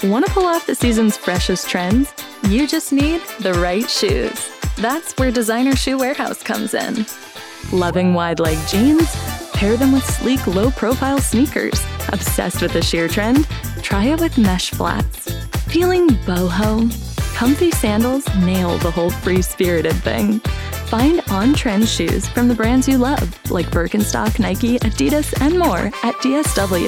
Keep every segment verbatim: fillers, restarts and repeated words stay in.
Want to pull off the season's freshest trends? You just need the right shoes. That's where Designer Shoe Warehouse comes in. Loving wide-leg jeans? Pair them with sleek, low-profile sneakers. Obsessed with the sheer trend? Try it with mesh flats. Feeling boho? Comfy sandals nail the whole free-spirited thing. Find on-trend shoes from the brands you love, like Birkenstock, Nike, Adidas, and more at D S W.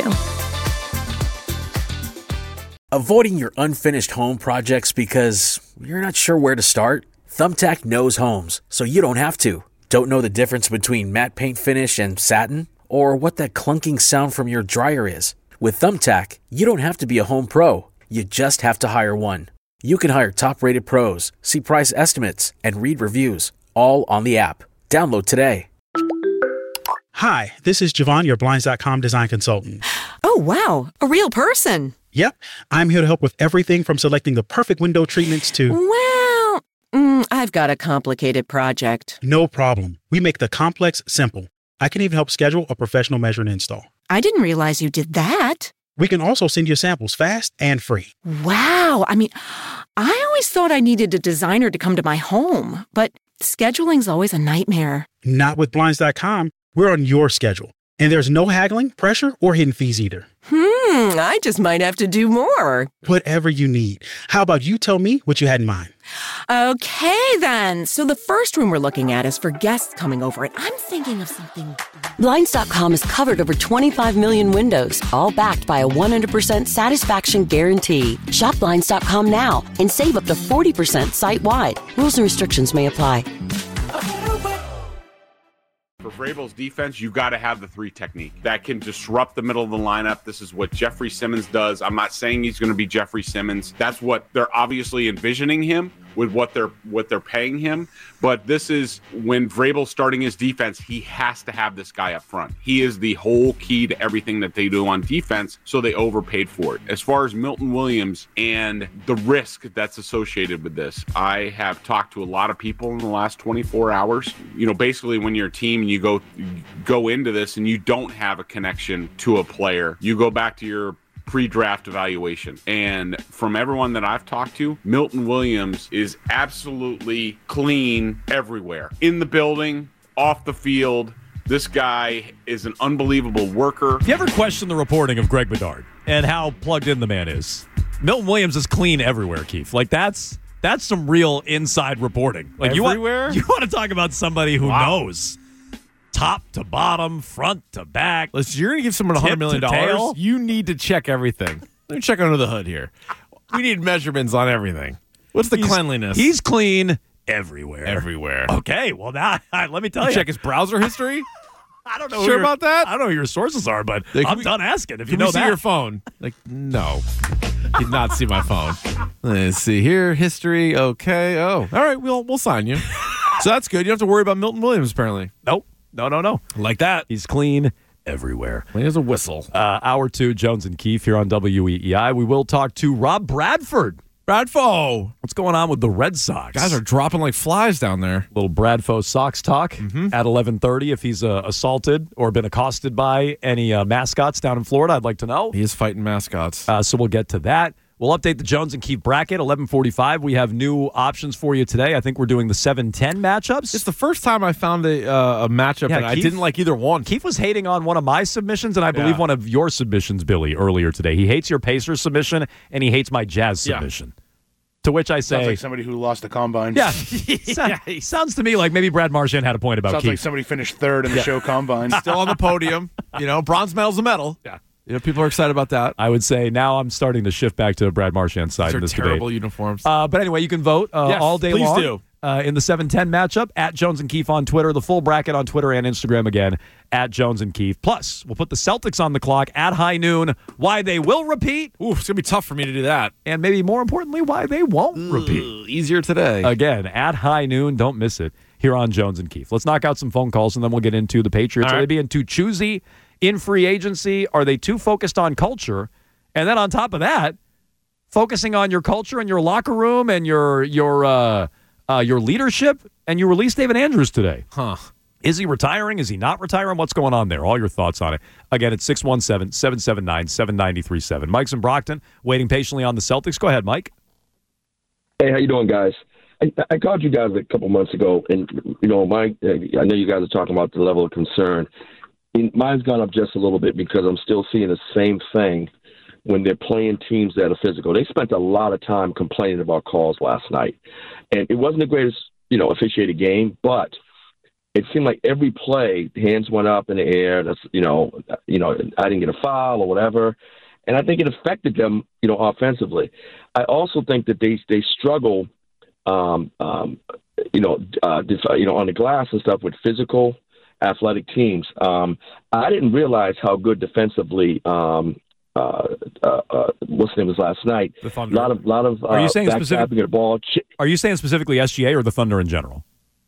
Avoiding your unfinished home projects because you're not sure where to start? Thumbtack knows homes, so you don't have to. Don't know the difference between matte paint finish and satin? Or what that clunking sound from your dryer is? With Thumbtack, you don't have to be a home pro. You just have to hire one. You can hire top-rated pros, see price estimates, and read reviews, all on the app. Download today. Hi, this is Javon, your Blinds dot com design consultant. Oh, wow. A real person. Yep. I'm here to help with everything from selecting the perfect window treatments to... Well, mm, I've got a complicated project. No problem. We make the complex simple. I can even help schedule a professional measure and install. I didn't realize you did that. We can also send you samples fast and free. Wow. I mean, I always thought I needed a designer to come to my home, but scheduling's always a nightmare. Not with Blinds dot com. We're on your schedule. And there's no haggling, pressure, or hidden fees either. Hmm, I just might have to do more. Whatever you need. How about you tell me what you had in mind? Okay, then. So the first room we're looking at is for guests coming over, and I'm thinking of something... Blinds dot com has covered over twenty-five million windows, all backed by a one hundred percent satisfaction guarantee. Shop Blinds dot com now and save up to forty percent site-wide. Rules and restrictions may apply. For Vrabel's defense, you've got to have the three technique that can disrupt the middle of the lineup. This is what Jeffrey Simmons does. I'm not saying he's going to be Jeffrey Simmons. That's what they're obviously envisioning him with what they're what they're paying him. But this is when Vrabel's starting his defense, he has to have this guy up front. He is the whole key to everything that they do on defense, so they overpaid for it. As far as Milton Williams and the risk that's associated with this, I have talked to a lot of people in the last twenty-four hours. You know, basically when you're a team and you go go into this and you don't have a connection to a player, you go back to your pre-draft evaluation. And from everyone that I've talked to, Milton Williams is absolutely clean everywhere. In the building, off the field, this guy is an unbelievable worker. If you ever question the reporting of Greg Bedard and how plugged in the man is, Milton Williams is clean everywhere, Keith. Like, that's that's some real inside reporting. Like, everywhere? You want, you want to talk about somebody who Wow. knows top to bottom, front to back. Listen, you're going to give someone one hundred million dollars. You need to check everything. Let me check under the hood here. We need measurements on everything. What's the He's- cleanliness? He's clean everywhere. everywhere. Okay, well, now, let me tell You you. check his browser history? I don't know Sure who your- about that? I don't know who your sources are, but Like, I'm we- done asking if Can you know we see that. your phone? Like, no. Did not see my phone. Let's see here. History. Okay. Oh, all right. We'll we'll sign you. So that's good. You don't have to worry about Milton Williams, apparently. Nope. No, no, no. Like that. He's clean everywhere. He has a whistle. Uh, hour two, Jones and Keefe here on W E E I. We will talk to Rob Bradford. Bradfo. What's going on with the Red Sox? Guys are dropping like flies down there. Little Bradfo Sox talk Mm-hmm. at eleven thirty. If he's uh, assaulted or been accosted by any uh, mascots down in Florida, I'd like to know. He is fighting mascots. Uh, so we'll get to that. We'll update the Jones and Keefe bracket, eleven forty-five. We have new options for you today. I think we're doing the seven ten matchups. It's the first time I found a, uh, a matchup Yeah, and I Keith- didn't like either one. Keith was hating on one of my submissions, and I believe Yeah. one of your submissions, Billy, earlier today. He hates your Pacers submission, and he hates my Jazz Yeah. submission. To which I say... Sounds like somebody who lost the combine. yeah, so- sounds to me like maybe Brad Marchand had a point about Sounds Keith. like somebody finished third in the show combine. Still on the podium. You know, bronze medal's a medal. Yeah. You know, people are excited about that. I would say now I'm starting to shift back to Brad Marchand's side These in are this terrible debate. uniforms. Uh, but anyway, you can vote uh, Yes, all day please long do. Uh, in the seven ten matchup at Jones and Keefe on Twitter, the full bracket on Twitter and Instagram again at Jones and Keefe. Plus, we'll put the Celtics on the clock at high noon, why they will repeat, Ooh, it's going to be tough for me to do that. and maybe more importantly, why they won't repeat. Ooh, easier today. Again, at high noon, don't miss it here on Jones and Keefe. Let's knock out some phone calls, and then we'll get into the Patriots. All Are right. they being too choosy in free agency? Are they too focused on culture? And then on top of that, focusing on your culture and your locker room and your your uh, uh, your leadership, and you released David Andrews today. Huh. Is he retiring? Is he not retiring? What's going on there? All your thoughts on it. Again, it's six one seven, seven seven nine, seven nine three seven. Mike's in Brockton, waiting patiently on the Celtics. Go ahead, Mike. Hey, how you doing, guys? I, I called you guys a couple months ago, and, you know, my, I know you guys are talking about the level of concern. And mine's gone up just a little bit because I'm still seeing the same thing when they're playing teams that are physical. They spent a lot of time complaining about calls last night. And it wasn't the greatest, you know, officiated game, but it seemed like every play, hands went up in the air. That's, you know, you know, I didn't get a foul or whatever. And I think it affected them, you know, offensively. I also think that they they struggle, um, um, you know, uh, def- you know, on the glass and stuff with physical, athletic teams. Um, I didn't realize how good defensively. Um, uh, uh, uh, what's the name was last night? The Thunder. A lot of, lot of. Uh, Are you saying specifically the ball? Are you saying specifically S G A or the Thunder in general?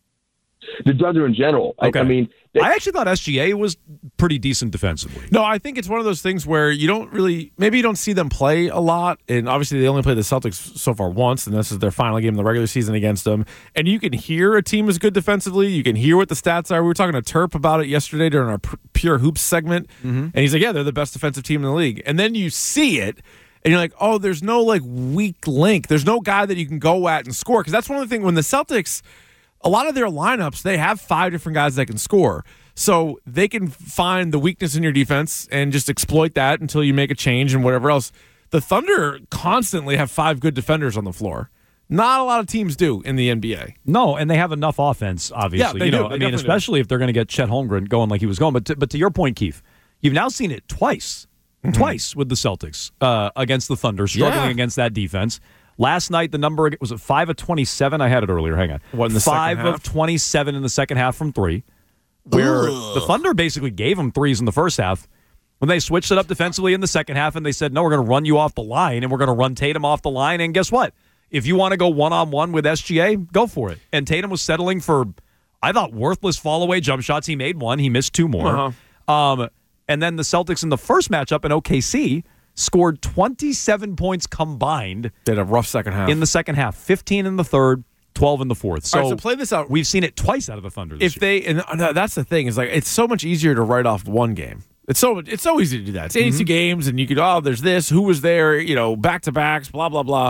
The Thunder in general. Okay. I, I mean, they, I actually thought S G A was pretty decent defensively. No, I think it's one of those things where you don't really, maybe you don't see them play a lot. And obviously, they only played the Celtics so far once, and this is their final game in the regular season against them. And you can hear a team is good defensively. You can hear what the stats are. We were talking to Terp about it yesterday during our Pure Hoops segment. Mm-hmm. And he's like, yeah, they're the best defensive team in the league. And then you see it. And you're like, oh, there's no like weak link. There's no guy that you can go at and score. Because that's one of the things when the Celtics, a lot of their lineups, they have five different guys that can score. So they can find the weakness in your defense and just exploit that until you make a change and whatever else. The Thunder constantly have five good defenders on the floor. Not a lot of teams do in the N B A. No, and they have enough offense, obviously. Yeah, they you do. know, They I mean, definitely especially do. if they're going to get Chet Holmgren going like he was going. But to, but to your point, Keith, you've now seen it twice, mm-hmm. twice with the Celtics uh, against the Thunder, struggling Yeah. against that defense. Last night, the number was it five of twenty-seven. I had it earlier. Hang on, What, in the five second of half? twenty-seven in the second half from three. Where Ugh. the Thunder basically gave them threes in the first half. When they switched it up defensively in the second half, and they said, "No, we're going to run you off the line, and we're going to run Tatum off the line." And guess what? If you want to go one on one with S G A, go for it. And Tatum was settling for, I thought, worthless fall away jump shots. He made one. He missed two more. Uh-huh. Um, and then the Celtics in the first matchup in O K C scored twenty-seven points combined. They had a rough second half. In the second half, fifteen in the third, twelve in the fourth. So, All right, so play this out. We've seen it twice out of the Thunder this If year. they, and that's the thing, is like it's so much easier to write off one game. It's so it's so easy to do that. It's eighty-two mm-hmm. games, and you could, oh, there's this, who was there, you know, back to backs, blah blah blah.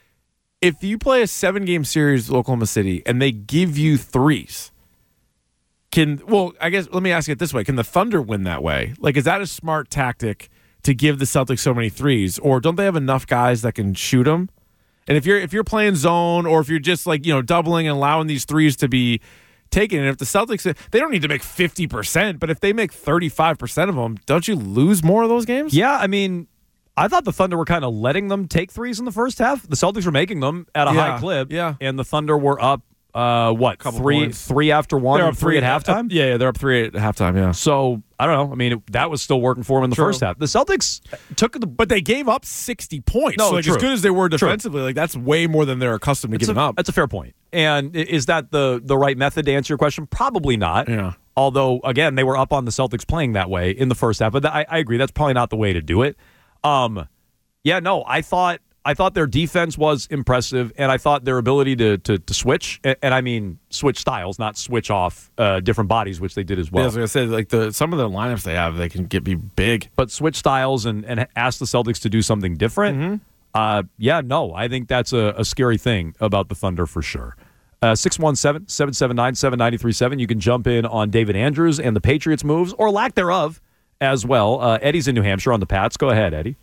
If you play a seven game series with Oklahoma City and they give you threes, can well, I guess let me ask it this way: can the Thunder win that way? Like, is that a smart tactic to give the Celtics so many threes, or don't they have enough guys that can shoot them? And if you're if you're playing zone, or if you're just like you know doubling and allowing these threes to be taken, and if the Celtics, they don't need to make fifty percent, but if they make thirty-five percent of them, don't you lose more of those games? Yeah, I mean, I thought the Thunder were kind of letting them take threes in the first half. The Celtics were making them at a Yeah, high clip, yeah. and the Thunder were up, uh, what, Couple three points. three after one, They're and up three at uh, halftime? yeah, yeah, they're up three at halftime, yeah. So, I don't know. I mean, it, that was still working for them in the True. first half. The Celtics took the... But they gave up sixty points. No, so like, true. as good as they were True. defensively, like that's way more than they're accustomed to It's giving a, up. That's a fair point. And i- is that the, the right method to answer your question? Probably not. Yeah. Although, again, they were up on the Celtics playing that way in the first half. But I, I agree. That's probably not the way to do it. Um, yeah, no, I thought I thought their defense was impressive, and I thought their ability to to, to switch, and, and I mean switch styles, not switch off uh, different bodies, which they did as well. Yeah, I was gonna say, like the some of the lineups they have, they can get be big. But switch styles and, and ask the Celtics to do something different. Mm-hmm. Uh, yeah, no, I think that's a, a scary thing about the Thunder for sure. Uh, six one seven, seven seven nine, seven nine three seven. You can jump in on David Andrews and the Patriots moves, or lack thereof, as well. Uh, Eddie's in New Hampshire on the Pats. Go ahead, Eddie.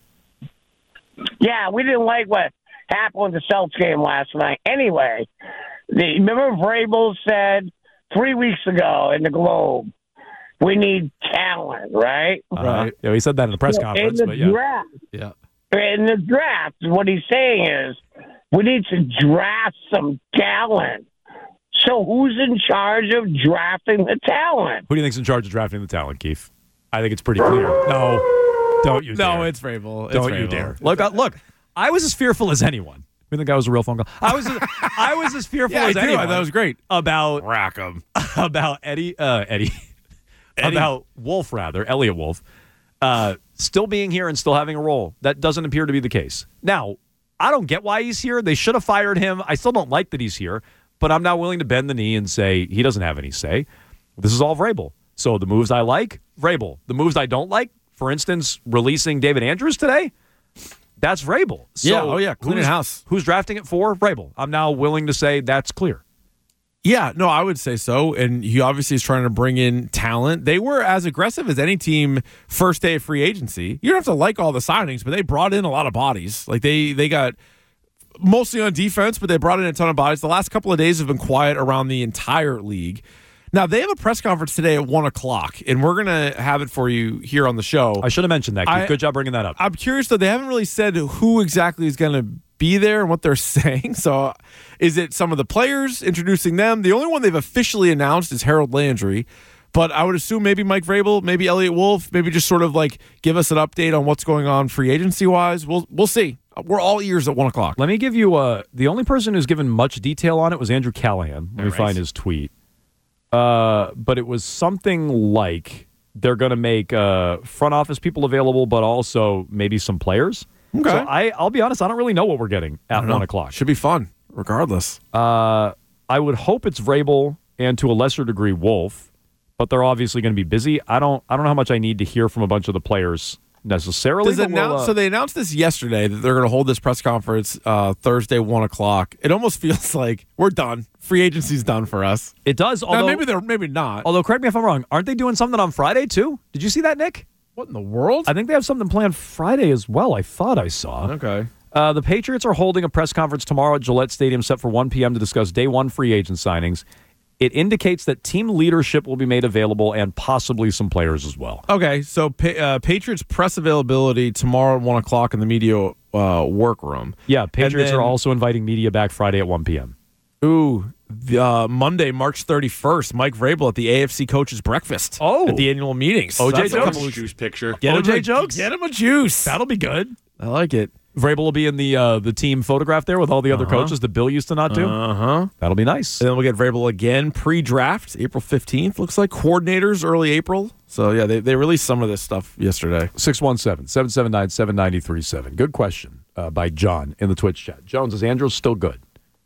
Yeah, we didn't like what happened with the Celtics game last night. Anyway, the, remember Vrabel said three weeks ago in the Globe, we need talent, right? Uh, right. Yeah, he said that in the press So conference. In the but yeah. draft, Yeah. in the draft, what he's saying is we need to draft some talent. So who's in charge of drafting the talent? Who do you think's in charge of drafting the talent, Keith? I think it's pretty clear. No, don't you dare. No, it's Vrabel. It's Don't you Vrabel. dare. Look, uh, look, I was as fearful as anyone. We think that was a real phone call. I was, I was as fearful Yeah, I as do. anyone. That was great. About Rack 'em. about Eddie, uh, Eddie, Eddie. about Wolf rather, Elliot Wolf, uh, still being here and still having a role. That doesn't appear to be the case. Now, I don't get why he's here. They should have fired him. I still don't like that he's here, but I'm not willing to bend the knee and say he doesn't have any say. This is all Vrabel. So the moves I like, Vrabel. The moves I don't like, for instance, releasing David Andrews today, that's Vrabel. So yeah, oh yeah, cleaning house. Who's drafting it for? Vrabel. I'm now willing to say that's clear. Yeah, no, I would say so. And he obviously is trying to bring in talent. They were as aggressive as any team first day of free agency. You don't have to like all the signings, but they brought in a lot of bodies. Like they they got mostly on defense, but they brought in a ton of bodies. The last couple of days have been quiet around the entire league. Now, they have a press conference today at one o'clock, and we're going to have it for you here on the show. I should have mentioned that, Keith. I, Good job bringing that up. I'm curious, though. They haven't really said who exactly is going to be there and what they're saying. So is it some of the players introducing them? The only one they've officially announced is Harold Landry. But I would assume maybe Mike Vrabel, maybe Elliott Wolf, maybe just sort of like give us an update on what's going on free agency-wise. We'll we'll see. We're all ears at one o'clock. Let me give you uh, the only person who's given much detail on it was Andrew Callahan. Let me All right. find his tweet. Uh, but it was something like they're going to make uh, front office people available, but also maybe some players. Okay. So I, I'll be honest, I don't really know what we're getting at one o'clock. Should be fun, regardless. Uh, I would hope it's Vrabel and to a lesser degree Wolf, but they're obviously going to be busy. I don't. I don't know how much I need to hear from a bunch of the players necessarily. Does it but we'll, announce, uh, so they announced this yesterday that they're going to hold this press conference uh, Thursday, one o'clock. It almost feels like we're done. Free agency's done for us. It does. Although now, maybe they're maybe not. Although, correct me if I'm wrong. Aren't they doing something on Friday too? Did you see that, Nick? What in the world? I think they have something planned Friday as well. I thought I saw. Okay. Uh, the Patriots are holding a press conference tomorrow at Gillette Stadium set for one p.m. to discuss day one free agent signings. It indicates that team leadership will be made available and possibly some players as well. Okay, so pa- uh, Patriots press availability tomorrow at one o'clock in the media uh, workroom. Yeah, Patriots then- are also inviting media back Friday at one p.m. Ooh, the, uh, Monday, March thirty-first, Mike Vrabel at the A F C Coaches Breakfast. Oh. At the annual meetings. O J That's a Jokes. couple weeks- Juice picture. Get O J him a- Jokes? Get him a juice. That'll be good. I like it. Vrabel will be in the uh, the team photograph there with all the other Uh-huh. coaches that Bill used to not do. Uh-huh. That'll be nice. And then we'll get Vrabel again pre-draft, April fifteenth. Looks like coordinators early April. So, yeah, they, they released some of this stuff yesterday. six one seven, seven seven nine, seven nine three seven. Good question uh, by John in the Twitch chat. Jones, is Andrews still good?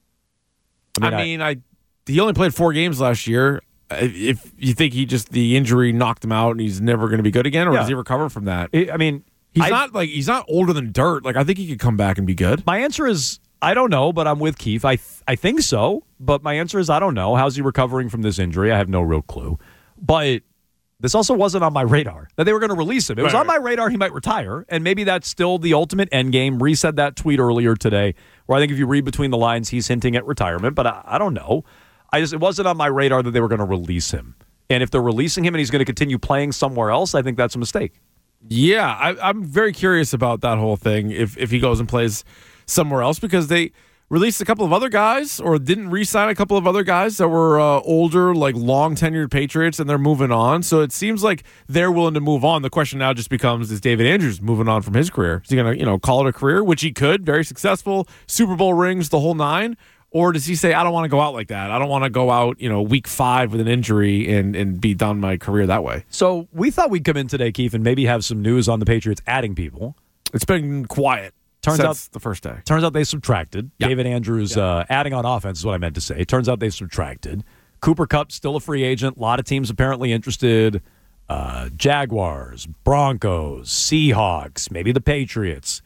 I mean, I, he only played four games last year. If you think he just, the injury knocked him out and he's never going to be good again, or Yeah. does he recover from that? I, I mean, He's I- not like he's not older than dirt. Like I think he could come back and be good. My answer is I don't know, but I'm with Keith. I th- I think so, but my answer is I don't know. How's he recovering from this injury? I have no real clue. But this also wasn't on my radar that they were going to release him. It was Right, on my radar he might retire, and maybe that's still the ultimate end game. Reese said that tweet earlier today, where I think if you read between the lines, he's hinting at retirement. But I, I don't know. I just it wasn't on my radar that they were going to release him. And if they're releasing him and he's going to continue playing somewhere else, I think that's a mistake. Yeah, I, I'm very curious about that whole thing. If if he goes and plays somewhere else, because they released a couple of other guys or didn't re-sign a couple of other guys that were uh, older, like long tenured Patriots, and they're moving on. So it seems like they're willing to move on. The question now just becomes: is David Andrews moving on from his career? Is he going to you know call it a career, which he could, very successful, Super Bowl rings, the whole nine? Or does he say, I don't want to go out like that. I don't want to go out, you know, week five with an injury and, and be done my career that way. So we thought we'd come in today, Keith, and maybe have some news on the Patriots adding people. It's been quiet. Turns since out the first day. Turns out they subtracted. Yeah. David Andrews Yeah. uh, adding on offense is what I meant to say. Turns out they subtracted. Cooper Kupp still a free agent. A lot of teams apparently interested. Uh, Jaguars, Broncos, Seahawks, maybe the Patriots.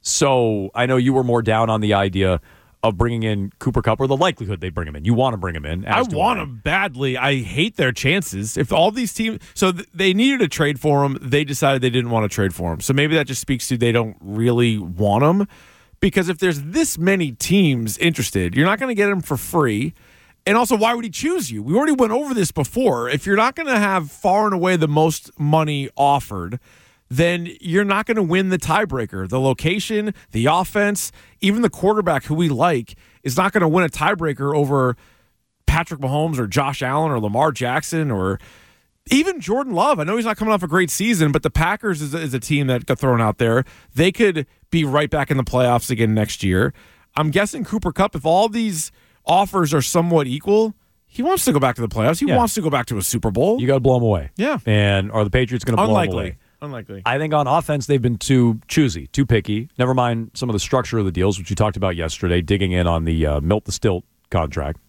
So I know you were more down on the idea of bringing in Cooper Kupp, or the likelihood they bring him in. You want to bring him in. I as do want him badly. I hate their chances. If all these teams, so th- they needed a trade for him, they decided they didn't want to trade for him. So maybe that just speaks to they don't really want him. Because if there's this many teams interested, you're not going to get him for free. And also, why would he choose you? We already went over this before. If you're not going to have far and away the most money offered, then you're not going to win the tiebreaker. The location, the offense, even the quarterback who we like is not going to win a tiebreaker over Patrick Mahomes or Josh Allen or Lamar Jackson or even Jordan Love. I know he's not coming off a great season, but the Packers is, is a team that got thrown out there. They could be right back in the playoffs again next year. I'm guessing Cooper Kupp, if all these offers are somewhat equal, he wants to go back to the playoffs. He Yeah. wants to go back to a Super Bowl. You got to blow him away. Yeah. And are the Patriots going to blow him Unlikely. away? Unlikely. I think on offense, they've been too choosy, too picky. Never mind some of the structure of the deals, which you talked about yesterday, digging in on the uh, Milt the Stilt contract.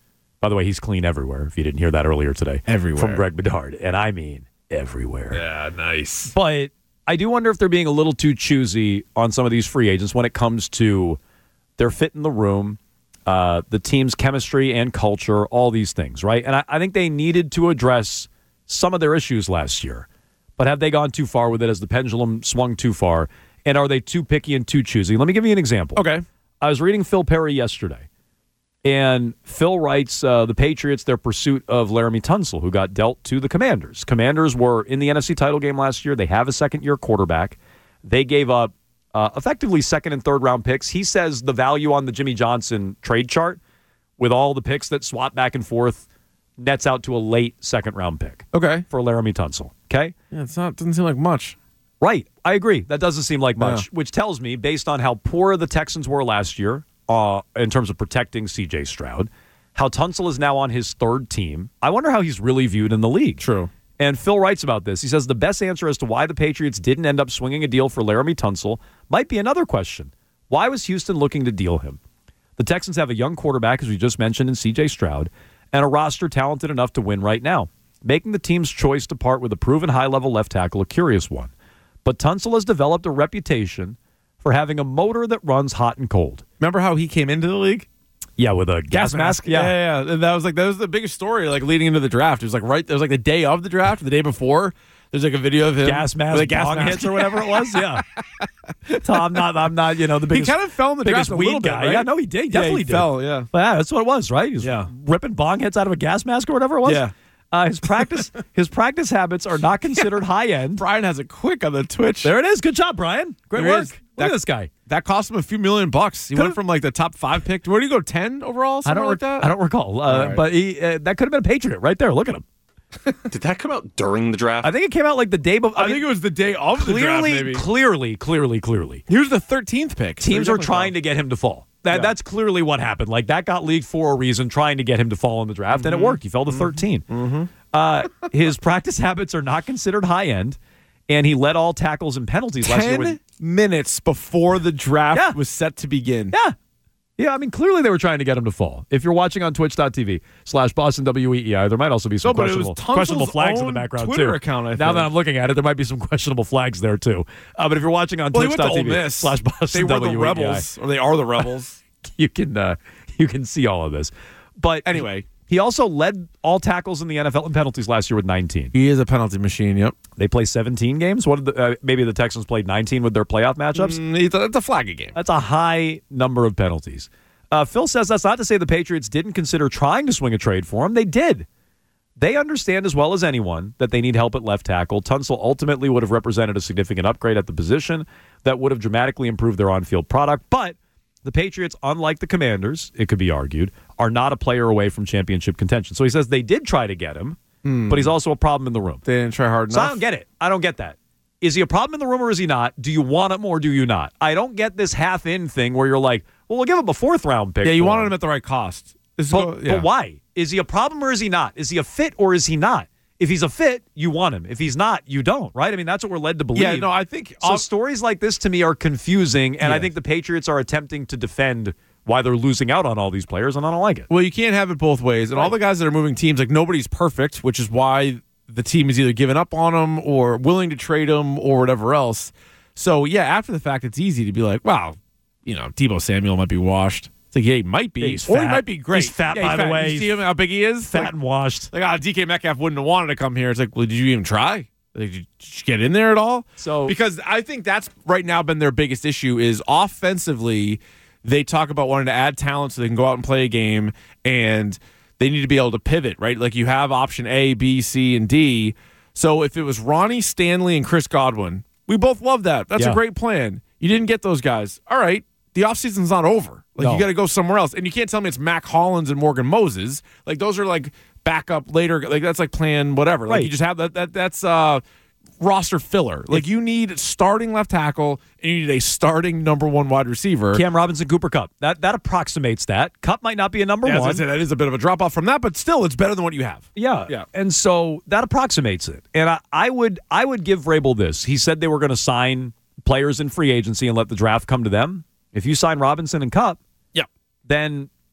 By the way, he's clean everywhere, if you didn't hear that earlier today. Everywhere. From Greg Bedard. And I mean everywhere. Yeah, nice. But I do wonder if they're being a little too choosy on some of these free agents when it comes to their fit in the room, uh, the team's chemistry and culture, all these things, right? And I, I think they needed to address some of their issues last year. But have they gone too far with it? Has the pendulum swung too far? And are they too picky and too choosy? Let me give you an example. Okay. I was reading Phil Perry yesterday, and Phil writes uh, the Patriots, their pursuit of Laramie Tunsil, who got dealt to the Commanders. Commanders were in the N F C title game last year. They have a second-year quarterback. They gave up uh, effectively second and third-round picks. He says the value on the Jimmy Johnson trade chart with all the picks that swap back and forth nets out to a late second-round pick. Okay. For Laramie Tunsil. Okay? Yeah, it's not doesn't seem like much. Right. I agree. That doesn't seem like much, Yeah. which tells me, based on how poor the Texans were last year uh, in terms of protecting C J Stroud, how Tunsil is now on his third team, I wonder how he's really viewed in the league. True. And Phil writes about this. He says the best answer as to why the Patriots didn't end up swinging a deal for Laramie Tunsil might be another question. Why was Houston looking to deal him? The Texans have a young quarterback, as we just mentioned, in C J Stroud, and a roster talented enough to win right now. Making the team's choice to part with a proven high-level left tackle a curious one. But Tunsil has developed a reputation for having a motor that runs hot and cold. Remember how he came into the league? Yeah, with a gas, Gas mask. Yeah, yeah, yeah. And that was like that was the biggest story, like leading into the draft. It was like right. It was like the day of the draft, the day before. There's like a video of him Gas mask, with a gas bong mask. hits or whatever it was. Yeah. So I'm not. I'm not. You know the He biggest. kind of fell in the biggest draft a weed little bit, guy. right? Yeah, no, he did. He Yeah, definitely he did. fell, yeah. But yeah, that's what it was, right? He was Yeah. ripping bong hits out of a gas mask or whatever it was. Yeah. Uh, his practice. his practice habits are not considered high end. Brian has it quick on the Twitch. There it is. Good job, Brian. Great There it work. is. Look That- at this guy. That cost him a few million bucks. He Could've- went from like the top five pick to where do you go? Ten overall? I Something don't. like rec- that. I don't recall. Uh, right. But he uh, that could have been a Patriot right there. Look at him. Did that come out during the draft? I think it came out like the day before. I, think it was the day of the draft. clearly, Maybe clearly, clearly, clearly. he was the thirteenth pick. So Teams he are definitely trying fell. to get him to fall. That, Yeah. That's clearly what happened. Like, that got leaked for a reason, trying to get him to fall in the draft, Mm-hmm. and it worked. He fell to thirteen. Mm-hmm. Uh, his practice habits are not considered high-end, and he led all tackles and penalties last year. ten With, minutes before the draft Yeah. was set to begin. yeah. Yeah, I mean, clearly they were trying to get him to fall. If you're watching on twitch.tv slash Boston W E E I, there might also be some No, but it was questionable, Tunsil's questionable flags in the own background, Twitter too. account, I now think. that I'm looking at it, there might be some questionable flags there, too. Uh, but if you're watching on Well, he went to Ole twitch.tv Miss. slash They Boston were the W E E I, rebels, or they are the rebels. you can uh, you can see all of this. But Anyway. he also led all tackles in the N F L in penalties last year with nineteen. He is a penalty machine. Yep. They play seventeen games. What did the, uh, maybe the Texans played nineteen with their playoff matchups? Mm, it's, a, it's a flag game. That's a high number of penalties. Uh, Phil says that's not to say the Patriots didn't consider trying to swing a trade for him. They did. They understand as well as anyone that they need help at left tackle. Tunsil ultimately would have represented a significant upgrade at the position that would have dramatically improved their on-field product. But the Patriots, unlike the Commanders, it could be argued, are not a player away from championship contention. So he says they did try to get him, Hmm. but he's also a problem in the room. They didn't try hard So I enough. don't get it. I don't get that. Is he a problem in the room or is he not? Do you want him or do you not? I don't get this half-in thing where you're like, well, we'll give him a fourth-round pick. Yeah, you for wanted him at the right cost. This is But, go- yeah. but why? Is he a problem or is he not? Is he a fit or is he not? If he's a fit, you want him. If he's not, you don't, right? I mean, that's what we're led to believe. Yeah, no, I think So I'll- stories like this to me are confusing, and I Yeah. think the Patriots are attempting to defend why they're losing out on all these players, and I don't like it. Well, you can't have it both ways. And all the guys that are moving teams, like nobody's perfect, which is why the team is either giving up on them or willing to trade them or whatever else. So, yeah, after the fact, it's easy to be like, wow, you know, Deebo Samuel might be washed. It's like, yeah, he might be. Yeah, he's or he fat. might be great. He's fat, Yeah, by the way. You see him, how big he is? Fat Like, and washed. like ah, D K Metcalf wouldn't have wanted to come here. It's like, well, did you even try? Like, did you get in there at all? So Because I think that's right now been their biggest issue is offensively, they talk about wanting to add talent so they can go out and play a game, and they need to be able to pivot, right? Like you have option A, B, C, and D. So if it was Ronnie Stanley and Chris Godwin, we both love that. That's Yeah. a great plan. You didn't get those guys. All right. The offseason's not over. Like No. you got to go somewhere else. And you can't tell me it's Mac Hollins and Morgan Moses. Like those are like backup later. Like that's like plan whatever. Like Right. you just have that. That that's uh, roster filler. Like you need starting left tackle and you need a starting number one wide receiver. Cam Robinson, Cooper Kupp. That that approximates that. Kupp might not be a number Yeah, as I one. said, that is a bit of a drop off from that, but still, it's better than what you have. Yeah, Yeah. And so that approximates it. And I, I would I would give Vrabel this. He said they were going to sign players in free agency and let the draft come to them. If you sign Robinson and Kupp, Yeah. then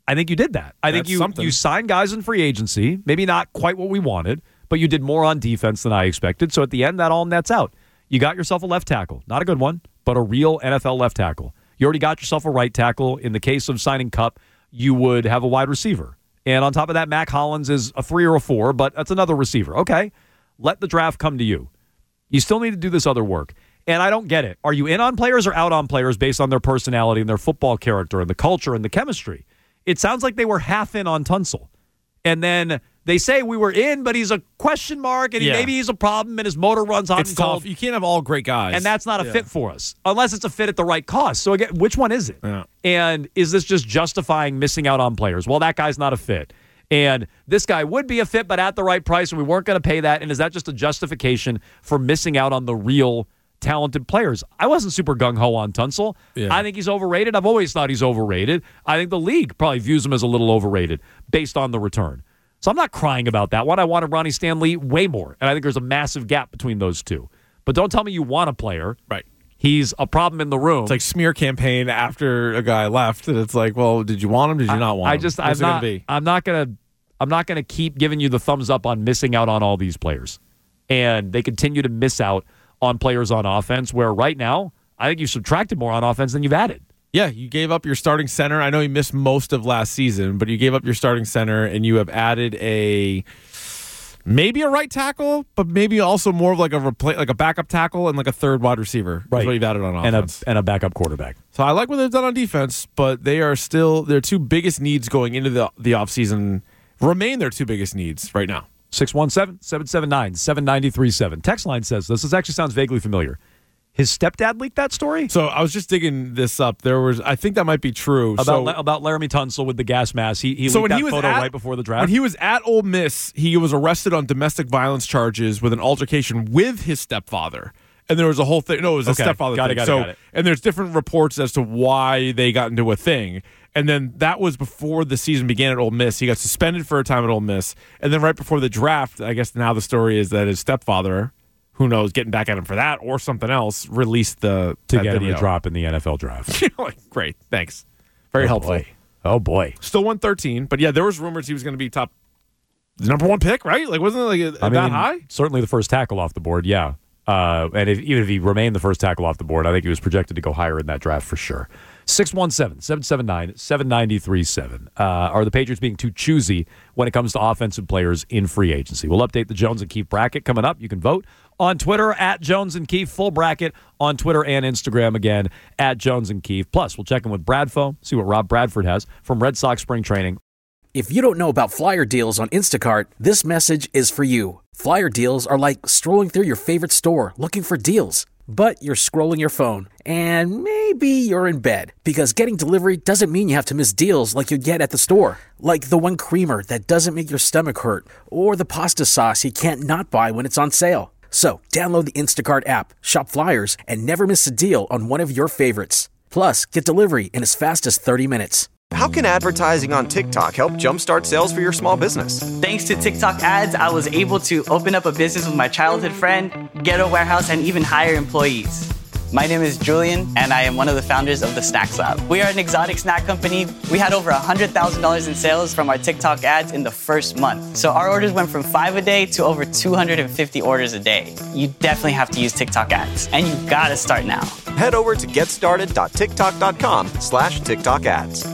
I think you did that. I think That's you something. you signed guys in free agency, maybe not quite what we wanted, but you did more on defense than I expected. So at the end, that all nets out. You got yourself a left tackle. Not a good one, but a real N F L left tackle. You already got yourself a right tackle. In the case of signing Kupp, you would have a wide receiver. And on top of that, Mac Hollins is a three or a four, but that's another receiver. Okay, let the draft come to you. You still need to do this other work. And I don't get it. Are you in on players or out on players based on their personality and their football character and the culture and the chemistry? It sounds like they were half in on Tunsil. And then they say we were in, but he's a question mark, and he, Yeah. maybe he's a problem, and his motor runs hot It's and tough. cold. You can't have all great guys. And that's not a Yeah. fit for us, unless it's a fit at the right cost. So again, which one is it? Yeah. And is this just justifying missing out on players? Well, that guy's not a fit. And this guy would be a fit, but at the right price, and we weren't going to pay that. And is that just a justification for missing out on the real talented players? I wasn't super gung-ho on Tunsil. Yeah. I think he's overrated. I've always thought he's overrated. I think the league probably views him as a little overrated based on the return. So I'm not crying about that one. I wanted Ronnie Stanley way more, and I think there's a massive gap between those two. But don't tell me you want a player. Right. He's a problem in the room. It's like smear campaign after a guy left, and it's like, well, did you want him? Did you not want I him? just, What's I'm it not, gonna be? I'm not gonna, I'm not gonna keep giving you the thumbs up on missing out on all these players, and they continue to miss out on players on offense. Where right now, I think you've subtracted more on offense than you've added. Yeah, you gave up your starting center. I know you missed most of last season, but you gave up your starting center, and you have added a maybe a right tackle, but maybe also more of like a repla- like a backup tackle and like a third wide receiver. That's what you've added on and a offense. and a backup quarterback. So I like what they've done on defense, but they are still their two biggest needs going into the the offseason remain their two biggest needs right now. six one seven, seven seven nine, seven nine three seven. Text line says this. This actually sounds vaguely familiar. His stepdad leaked that story? So I was just digging this up. There was, I think that might be true. About so, La- about Laramie Tunsil with the gas mask. He, he so leaked when that he was photo at, right before the draft. When he was at Ole Miss, he was arrested on domestic violence charges with an altercation with his stepfather. And there was a whole thing. No, it was a Okay, stepfather got it, thing. got it, so, got it. And there's different reports as to why they got into a thing. And then that was before the season began at Ole Miss. He got suspended for a time at Ole Miss. And then right before the draft, I guess now the story is that his stepfather, who knows, getting back at him for that or something else, released the to that get video. him a drop in the N F L draft. Like, great, thanks. Very Oh, helpful. boy. Oh, boy. Still one thirteen, but yeah, there was rumors he was going to be top, the number one pick, right? Like, wasn't it like I that mean, high? certainly the first tackle off the board, yeah. Uh, and if, even if he remained the first tackle off the board, I think he was projected to go higher in that draft for sure. six one seven, seven seven nine, seven nine three seven. Uh, are the Patriots being too choosy when it comes to offensive players in free agency? We'll update the Jones and Keefe bracket coming up. You can vote on Twitter at Jones and Keefe. Full bracket on Twitter and Instagram again at Jones and Keefe. Plus, we'll check in with Bradfo, see what Rob Bradford has from Red Sox spring training. If you don't know about flyer deals on Instacart, this message is for you. Flyer deals are like strolling through your favorite store looking for deals. But you're scrolling your phone, and maybe you're in bed, because getting delivery doesn't mean you have to miss deals like you get at the store. Like the one creamer that doesn't make your stomach hurt, or the pasta sauce you can't not buy when it's on sale. So download the Instacart app, shop flyers, and never miss a deal on one of your favorites. Plus, get delivery in as fast as thirty minutes. How can advertising on TikTok help jumpstart sales for your small business? Thanks to TikTok ads, I was able to open up a business with my childhood friend, get a warehouse, and even hire employees. My name is Julian, and I am one of the founders of the Snacks Lab. We are an exotic snack company. We had over one hundred thousand dollars in sales from our TikTok ads in the first month. So our orders went from five a day to over two hundred fifty orders a day. You definitely have to use TikTok ads, and you gotta start now. Head over to getstarted.tiktok.com slash TikTok ads.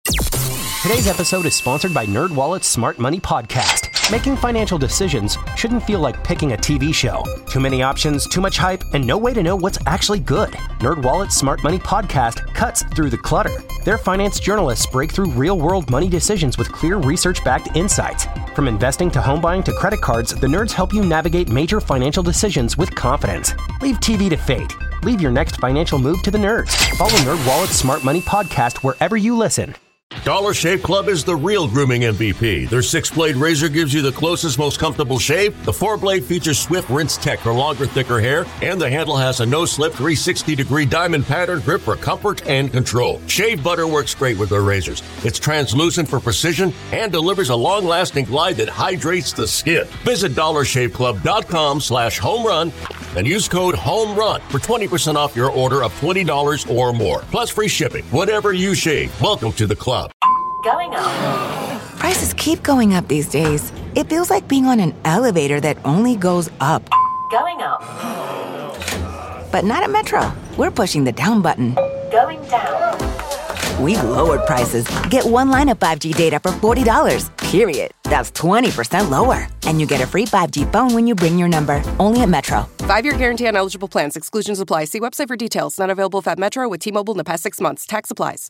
Today's episode is sponsored by NerdWallet's Smart Money Podcast. Making financial decisions shouldn't feel like picking a T V show. Too many options, too much hype, and no way to know what's actually good. NerdWallet's Smart Money Podcast cuts through the clutter. Their finance journalists break through real-world money decisions with clear research-backed insights. From investing to home buying to credit cards, the nerds help you navigate major financial decisions with confidence. Leave T V to fate. Leave your next financial move to the nerds. Follow NerdWallet's Smart Money Podcast wherever you listen. Dollar Shave Club is the real grooming M V P. Their six-blade razor gives you the closest, most comfortable shave. The four-blade features swift rinse tech for longer, thicker hair. And the handle has a no-slip three hundred sixty degree diamond pattern grip for comfort and control. Shave butter works great with their razors. It's translucent for precision and delivers a long-lasting glide that hydrates the skin. Visit dollarshaveclub.com slash home run and use code HOMERUN for twenty percent off your order of twenty dollars or more. Plus free shipping. Whatever you shave, welcome to the club. Going up. Prices keep going up these days. It feels like being on an elevator that only goes up. Going up. But not at Metro. We're pushing the down button. Going down. We've lowered prices. Get one line of five G data for forty dollars. Period. That's twenty percent lower. And you get a free five G phone when you bring your number. Only at Metro. Five-year guarantee on eligible plans. Exclusions apply. See website for details. Not available if at Metro with T-Mobile in the past six months. Tax applies.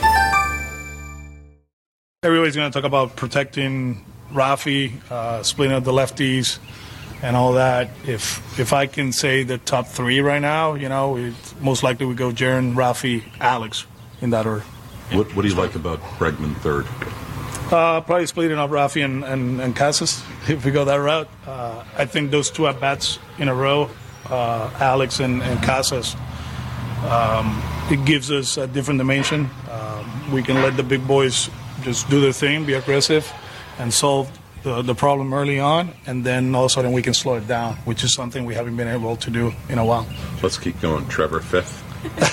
Everybody's going to talk about protecting Rafi, uh, splitting up the lefties, and all that. If if I can say the top three right now, you know, it, most likely we go Jaren, Rafi, Alex in that order. What What do you like about Bregman third? Uh, probably splitting up Rafi and, and, and Casas if we go that route. Uh, I think those two at bats in a row, uh, Alex and, and Casas, um, it gives us a different dimension. Um, we can let the big boys just do their thing, be aggressive, and solve the, the problem early on, and then all of a sudden we can slow it down, which is something we haven't been able to do in a while. Let's keep going. Trevor fifth.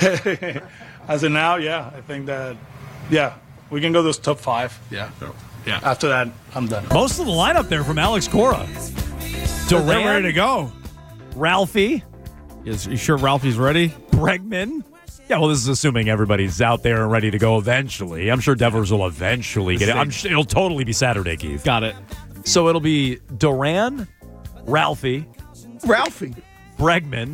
As of now, yeah, I think that, yeah, we can go those top five. Yeah. No. Yeah. After that, I'm done. Most of the lineup there from Alex Cora. They're ready to go. Ralphie. Is you sure Ralphie's ready? Bregman. Yeah, well, this is assuming everybody's out there and ready to go eventually. I'm sure Devers will eventually get it. I'm sure it'll totally be Saturday, Keith. Got it. So it'll be Duran, Ralphie, Ralphie, Bregman,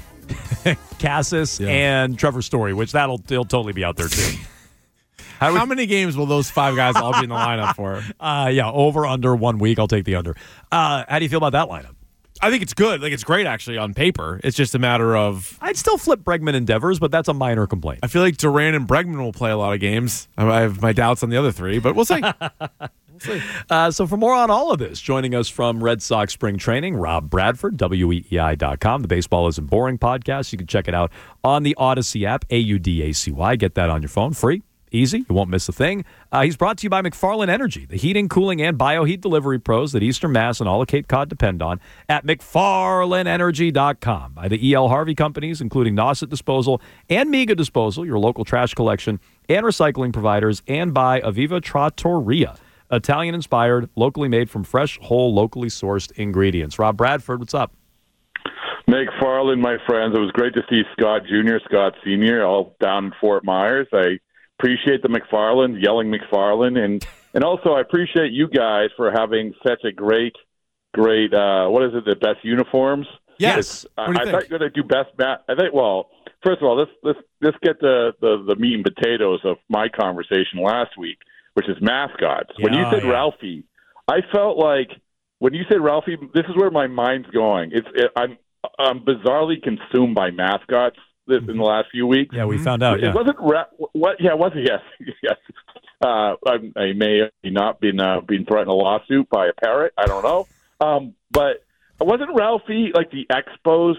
Casas, Yeah. and Trevor Story, which that'll he'll totally be out there too. How, How many games will those five guys all be in the lineup for? Uh, yeah, over, under, one week. I'll take the under. Uh, how do you feel about that lineup? I think it's good. Like, it's great, actually, on paper. It's just a matter of... I'd still flip Bregman and Devers, but that's a minor complaint. I feel like Duran and Bregman will play a lot of games. I I have my doubts on the other three, but we'll see. we'll see. Uh, so for more on all of this, joining us from Red Sox Spring Training, Rob Bradford, W E E I dot com. The Baseball Isn't Boring podcast. You can check it out on the Odyssey app, A U D A C Y. Get that on your phone, free. Easy. You won't miss a thing. Uh, he's brought to you by McFarland Energy, the heating, cooling, and bioheat delivery pros that Eastern Mass and all of Cape Cod depend on at McFarland Energy dot com. By the E L. Harvey Companies, including Nauset Disposal and Mega Disposal, your local trash collection and recycling providers, and by Aviva Trattoria, Italian-inspired, locally made from fresh, whole, locally sourced ingredients. Rob Bradford, what's up? McFarland, my friends, it was great to see Scott Junior, Scott Senior, all down in Fort Myers. I appreciate the McFarland, yelling McFarland, and and also I appreciate you guys for having such a great, great, uh, what is it, the best uniforms? Yes. I, what do you I think? thought you're going to do best mat. I think, well, first of all, let's, let's, let's get the, the, the meat and potatoes of my conversation last week, which is mascots. Yeah, when you said yeah. Ralphie, I felt like, when you said Ralphie, this is where my mind's going. It's it, I'm, I'm bizarrely consumed by mascots this in the last few weeks. Yeah, we found out. It Yeah. wasn't Ra- what? Yeah, it wasn't. Yes, yes. Uh, I, I may have not been uh, been threatened a lawsuit by a parrot. I don't know. Um, but wasn't Ralphie like the Expos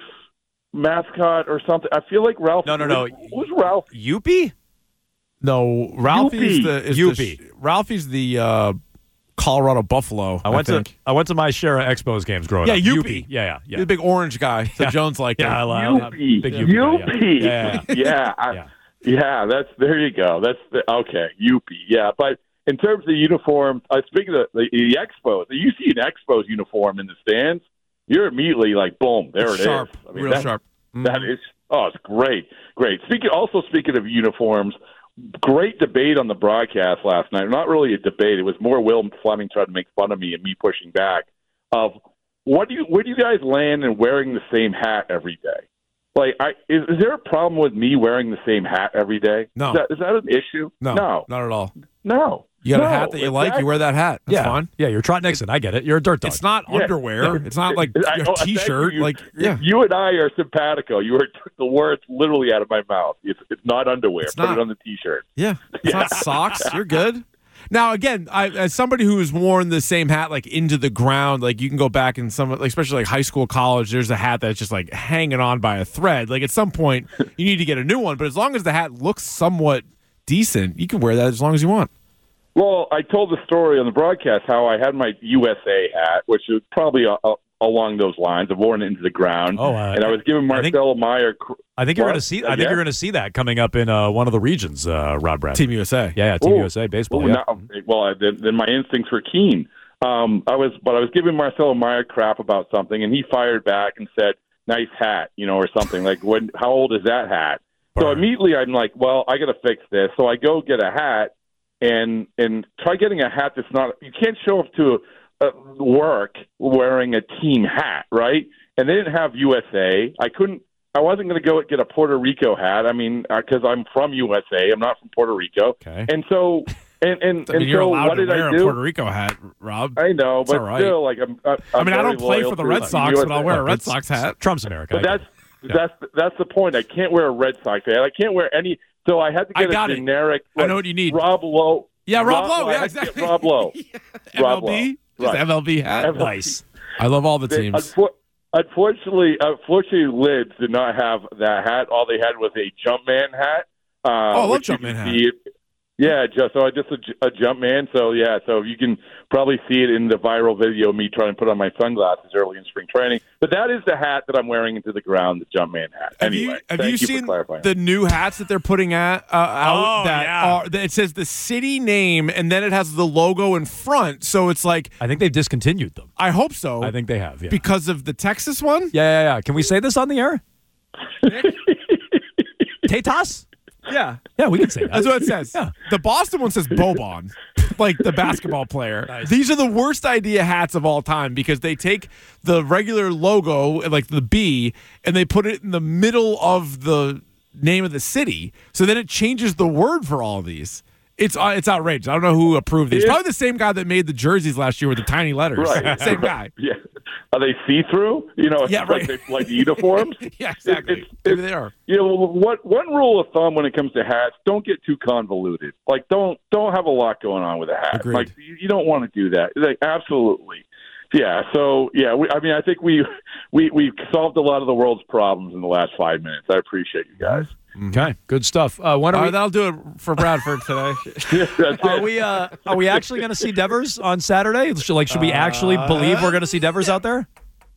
mascot or something? I feel like Ralphie. No, no, no. Who's Ralph? Youpie? No, Ralphie's Youpie. the is Youpie. The, Ralphie's the uh, Colorado Buffalo. I went think. to I went to my share of Expos games growing Yeah, up. Youpie. Yeah, yeah, yeah. the big orange guy. So Yeah. Jones like Yeah, him. I love Youpie. big Youpie. guy, Youpie. Yeah, yeah. Yeah, I- Yeah. yeah. That's there. You go. That's the, okay. Youpie. Yeah, but in terms of uniforms, I speaking of the, the Expos, you see an Expos uniform in the stands, you're immediately like, boom, there It's it is. sharp, I mean, real that- sharp. That is, oh, it's great, great. Speaking, also speaking of uniforms, great debate on the broadcast last night. Not really a debate; it was more Will Fleming trying to make fun of me and me pushing back. Of what do you, where do you guys land in wearing the same hat every day? Like, I is, is there a problem with me wearing the same hat every day? No. is that, is that an issue? No, no, not at all. no. You got no, a hat that you like, exactly. you wear that hat. That's yeah. fine. Yeah, you're Trot Nixon. I get it. You're a dirt dog. It's not Yeah. underwear. It's not like I- a oh, thank T-shirt. you. Like, You- yeah. You and I are simpatico. You were took the words literally out of my mouth. It's, it's not underwear. It's Put not. it on the T-shirt. Yeah, it's not socks. You're good. Now, again, I, as somebody who's worn the same hat like into the ground, like you can go back in some, like, especially like high school, college. There's a hat that's just like hanging on by a thread. Like at some point, you need to get a new one. But as long as the hat looks somewhat decent, you can wear that as long as you want. Well, I told the story on the broadcast how I had my U S A hat, which is probably a, a, along those lines. I've worn it into the ground, Oh, uh, and I was giving I think- Marcelo Meyer. Cr- I think you're What? going to see. I Uh, think yeah? you're going to see that coming up in uh, one of the regions, uh, Rod Brad. Team U S A. Yeah, yeah, Team Ooh. U S A baseball. Ooh, yeah. now- well, I- then, then my instincts were keen. Um, I was, but I was giving Marcelo Meyer crap about something, and he fired back and said, "Nice hat," you know, or something like, "When? How old is that hat?" So immediately I'm like, "Well, I got to fix this." So I go get a hat and and try getting a hat that's not. You can't show up to uh, work wearing a team hat, right? And they didn't have U S A. I couldn't. I wasn't going to go get a Puerto Rico hat. I mean, because I'm from U S A. I'm not from Puerto Rico. Okay. And so. And and, I mean, and you're so allowed what to did wear I a do? Puerto Rico hat, Rob. I know, It's but all right. still, like I'm. I'm I mean, I very don't play loyal for the to Red Sox, but I'll wear a Red It's- Sox hat. Trump's America. But I that's get it. that's that's the point. I can't wear a Red Sox hat. I can't wear any. So I had to I get got a it. generic. I know what you need. Rob Lowe. Yeah, Rob Lowe. I Yeah, had to get exactly. Rob Lowe. Rob M L B? Lowe. Just Right. M L B hat. M L B. Nice. I love all the They- teams. unfor- Unfortunately, unfortunately, Lids did not have that hat. All they had was a Jumpman hat. Uh, Oh, I love which you Jumpman can hat. see it- Yeah, just so I just a, a Jumpman. So yeah, so you can probably see it in the viral video of me trying to put on my sunglasses early in spring training. But that is the hat that I'm wearing into the ground, the Jumpman hat. Have Anyway, you have thank you for seen clarifying. the new hats that they're putting at uh, out Oh, that yeah. are that it says the city name and then it has the logo in front, so it's like I think they've discontinued them. I hope so. I think they have. Yeah. because of the Texas one. Yeah, yeah, yeah. Can we say this on the air? Tatas? Yeah, Yeah, we can say that. that's what it says. Yeah. The Boston one says Boban, like the basketball player. Nice. These are the worst idea hats of all time because they take the regular logo, like the B, and they put it in the middle of the name of the city. So then it changes the word for all of these. It's uh, it's outrageous. I don't know who approved these. It- Probably the same guy that made the jerseys last year with the tiny letters. Right. Same guy. Yeah, are they see through? You know, Yeah, like, right. they- like the uniforms. Yeah, exactly. It's- Maybe they are. You know, what one rule of thumb when it comes to hats: don't get too convoluted. Like, don't don't have a lot going on with a hat. Agreed. Like, you, you don't want to do that. Like, absolutely. Yeah. So, yeah. We, I mean, I think we we we solved a lot of the world's problems in the last five minutes. I appreciate you guys. Okay, good stuff. Uh, when All are right, we? that'll do it for Bradford today. Yeah, that's Are it. we? Uh, are we actually going to see Devers on Saturday? Should, like, should we actually believe we're going to see Devers out there?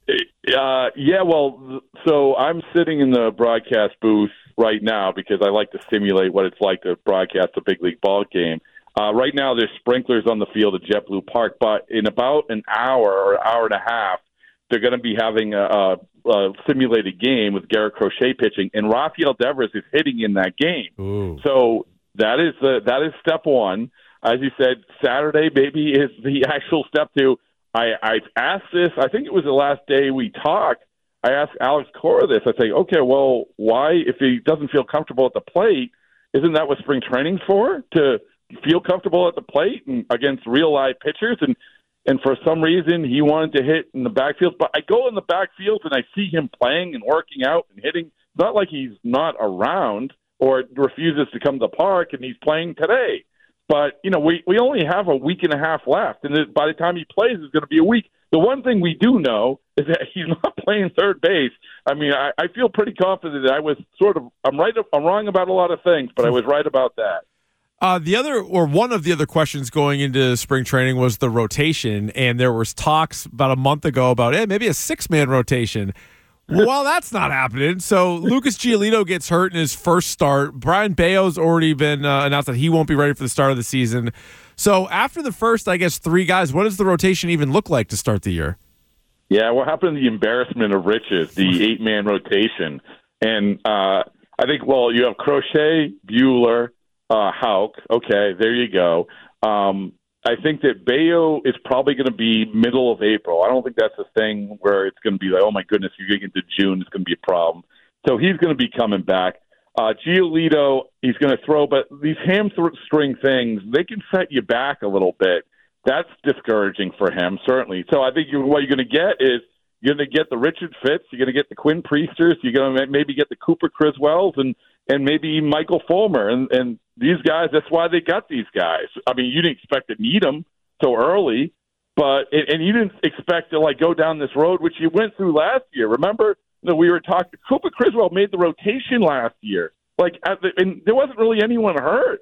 Uh, yeah, well, so I'm sitting in the broadcast booth right now because I like to simulate what it's like to broadcast a big league ball game. Uh, right now, there's sprinklers on the field at JetBlue Park, but in about an hour or hour and a half, they're going to be having a, a, a simulated game with Garrett Crochet pitching, and Rafael Devers is hitting in that game. Ooh. So that is the that is step one. As you said, Saturday maybe is the actual step two. I, I've asked this. I think it was the last day we talked. I asked Alex Cora this. I say, okay, well, why, if he doesn't feel comfortable at the plate, isn't that what spring training's for? To feel comfortable at the plate and against real live pitchers? And and for some reason, he wanted to hit in the backfield. But I go in the backfield and I see him playing and working out and hitting. It's not like he's not around or refuses to come to the park, and he's playing today. But, you know, we, we only have a week and a half left, and by the time he plays, it's going to be a week. The one thing we do know is that he's not playing third base. I mean, I, I feel pretty confident that I was sort of – I'm right, I'm wrong about a lot of things, but I was right about that. Uh, the other, or one of the other questions going into spring training was the rotation, and there was talks about a month ago about, hey, maybe a six-man rotation. Well, that's not happening. So Lucas Giolito gets hurt in his first start. Brian Bayo's already been uh, announced that he won't be ready for the start of the season. So after the first, I guess, three guys, what does the rotation even look like to start the year? Yeah, what happened to the embarrassment of riches, the eight-man rotation? And uh, I think, well, you have Crochet, Buehler, uh, Houck. Okay, there you go. Um, I think that Bayo is probably going to be middle of April. I don't think that's a thing where it's going to be like, oh, my goodness, you're getting into June, it's going to be a problem. So he's going to be coming back. Uh, Giolito, he's going to throw, but these hamstring things, they can set you back a little bit. That's discouraging for him, certainly. So I think you, what you're going to get is you're going to get the Richard Fitz, you're going to get the Quinn Priesters, you're going to maybe get the Cooper Criswells, and and maybe Michael Fulmer. And, and these guys, that's why they got these guys. I mean, you didn't expect to need them so early, but and, and you didn't expect to, like, go down this road, which you went through last year. Remember that we were talking, Cooper Criswell made the rotation last year. Like, at the, and there wasn't really anyone hurt.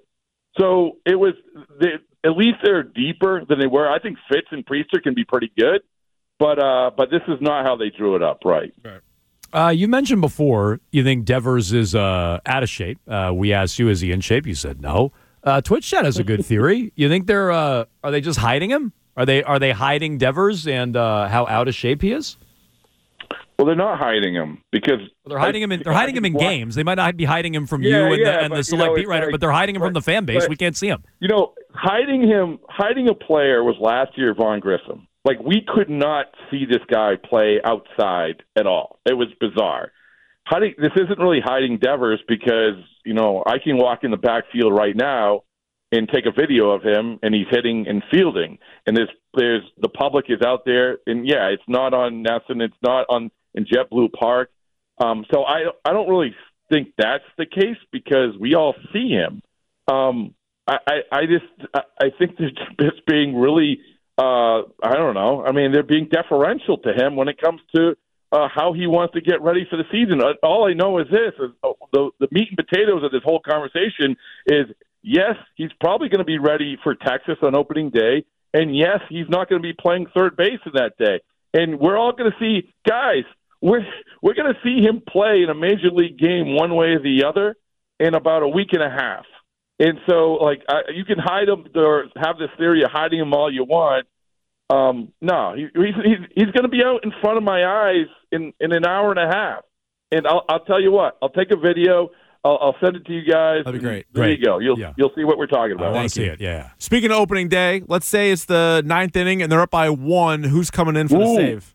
So it was, they, at least they're deeper than they were. I think Fitz and Priester can be pretty good. but uh, but this is not how they drew it up, right? Right. Uh, you mentioned before you think Devers is uh, out of shape. Uh, we asked you, is he in shape? You said no. Uh, Twitch chat has a good theory. You think they're uh, are they just hiding him? Are they are they hiding Devers and uh, how out of shape he is? Well, they're not hiding him because well, they're hiding him in they're hiding him in games. They might not be hiding him from Yeah, you and yeah, the, and but, the you select know, beat it's writer, like- but they're hiding him from the fan base. but- We can't see him. You know, hiding him, hiding a player was last year Vaughn Grissom. Like, we could not see this guy play outside at all. It was bizarre. Hiding, this isn't really hiding Devers because, you know, I can walk in the backfield right now and take a video of him, and he's hitting and fielding. And there's, there's the public is out there, and yeah, it's not on Nesson, it's not on in JetBlue Park. Um, so I, I don't really think that's the case because we all see him. Um, I, I, I just, I, I think they're just being really, uh, I don't know. I mean, they're being deferential to him when it comes to uh, how he wants to get ready for the season. Uh, all I know is this: is, uh, the the meat and potatoes of this whole conversation is yes, he's probably going to be ready for Texas on opening day, and yes, he's not going to be playing third base in that day. And we're all going to see, guys. We're we're going to see him play in a major league game one way or the other in about a week and a half. And so, like, I, you can hide him or have this theory of hiding him all you want. Um, no, he, he's he's, he's going to be out in front of my eyes in, in an hour and a half. And I'll, I'll tell you what, I'll take a video. I'll, I'll send it to you guys. That'd be great. There Great. you go. You'll Yeah. you'll see what we're talking about. I want to see it. Yeah. Speaking of opening day, let's say it's the ninth inning and they're up by one. Who's coming in for Ooh. the save?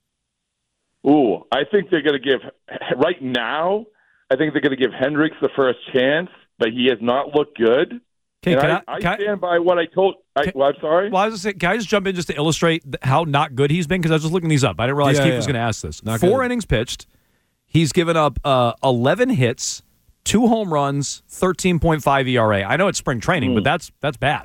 Ooh, I think they're going to give right now. I think they're going to give Hendricks the first chance, but he has not looked good. Okay, And can I, I- I, can I- stand by what I told. I, well, I'm sorry. Well, I was going to say, can I just jump in just to illustrate th- how not good he's been? Because I was just looking these up. I didn't realize Yeah, Keith yeah. was going to ask this. Not Four good. innings pitched. He's given up uh, eleven hits, two home runs, thirteen point five E R A. I know it's spring training, Hmm. but that's that's bad.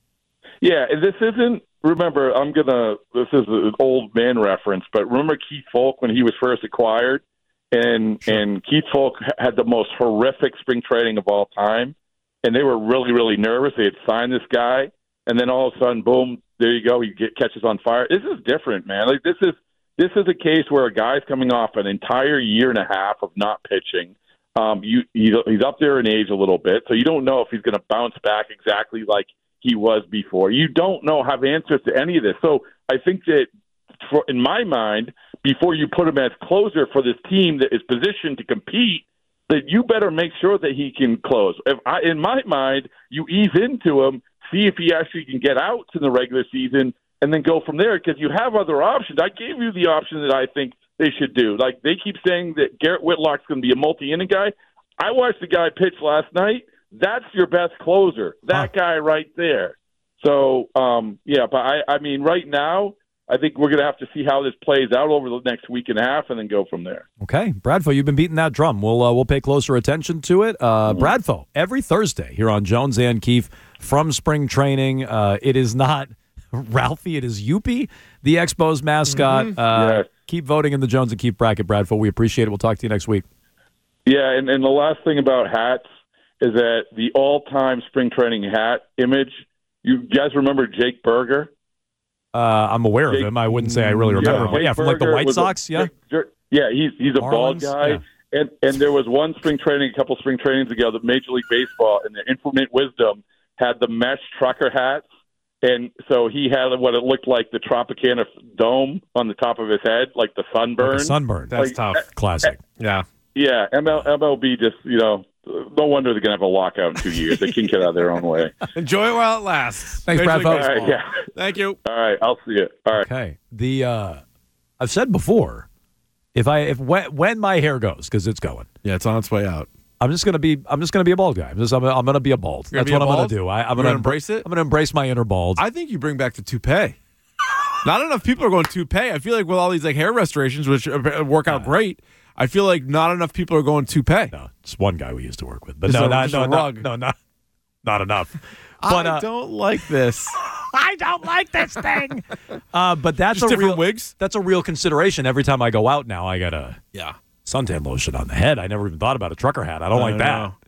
Yeah, and this isn't. Remember, I'm gonna. This is an old man reference, but remember Keith Folk when he was first acquired, and and Keith Folk had the most horrific spring training of all time, and they were really really nervous. They had signed this guy, and then all of a sudden, boom, there you go. He get, catches on fire. This is different, man. Like this is this is a case where a guy's coming off an entire year and a half of not pitching. Um, you he's, he's up there in age a little bit, so you don't know if he's going to bounce back exactly like he was before. You don't know have answers to any of this. So I think that, for, in my mind, before you put him as closer for this team that is positioned to compete, that you better make sure that he can close. If I, in my mind, you ease into him, see if he actually can get outs in the regular season, and then go from there because you have other options. I gave you the option that I think they should do. Like they keep saying that Garrett Whitlock's going to be a multi-inning guy. I watched the guy pitch last night. That's your best closer, that huh. guy right there. So, um, yeah, but I, I mean, right now, I think we're going to have to see how this plays out over the next week and a half and then go from there. Okay, Bradfo, you've been beating that drum. We'll uh, we'll pay closer attention to it. Uh, mm-hmm. Bradfo, every Thursday here on Jones and Keefe from spring training. Uh, it is not Ralphie, it is Youpie, the Expos mascot. Mm-hmm. Uh, yes. Keep voting in the Jones and Keefe bracket, Bradfo. We appreciate it. We'll talk to you next week. Yeah, and, and the last thing about hats is that the all-time spring training hat image, you guys remember Jake Berger? Uh, I'm aware Jake, of him. I wouldn't say I really remember yeah, him. But yeah, from like the White Sox, a, yeah? Yeah, he's he's a Marlins, bald guy. Yeah. And and there was one spring training, a couple spring trainings ago, that Major League Baseball and the Infinite Wisdom had the mesh trucker hats. And so he had what it looked like the Tropicana dome on the top of his head, like the sunburn. Like a sunburn. That's like, tough. Uh, Classic. Yeah. Yeah, M L B just, you know, no wonder they're going to have a lockout in two years. They can get out of their own way. Enjoy it while it lasts. Thanks, Bradfo. All right, yeah. Thank you. All right, I'll see you. All right. Okay. The uh, I've said before, if I if when, when my hair goes, because it's going, Yeah, it's on its way out. I'm just gonna be I'm just gonna be a bald guy. I'm just I'm, I'm gonna be a bald. You're That's gonna what be a I'm bald? gonna do. I, I'm You're gonna, gonna embrace it? I'm gonna embrace my inner bald. I think you bring back the toupee. Not enough people are going toupee. I feel like with all these like hair restorations, which work out great, I feel like not enough people are going toupee. No, it's one guy we used to work with, but Just no, a- not, just no, a no, rug. no, not not enough. But I uh, don't like this. I don't like this thing. uh, but that's Just a different real wigs? That's a real consideration. Every time I go out now, I got a Yeah. suntan lotion on the head. I never even thought about a trucker hat. I don't I like don't that. know.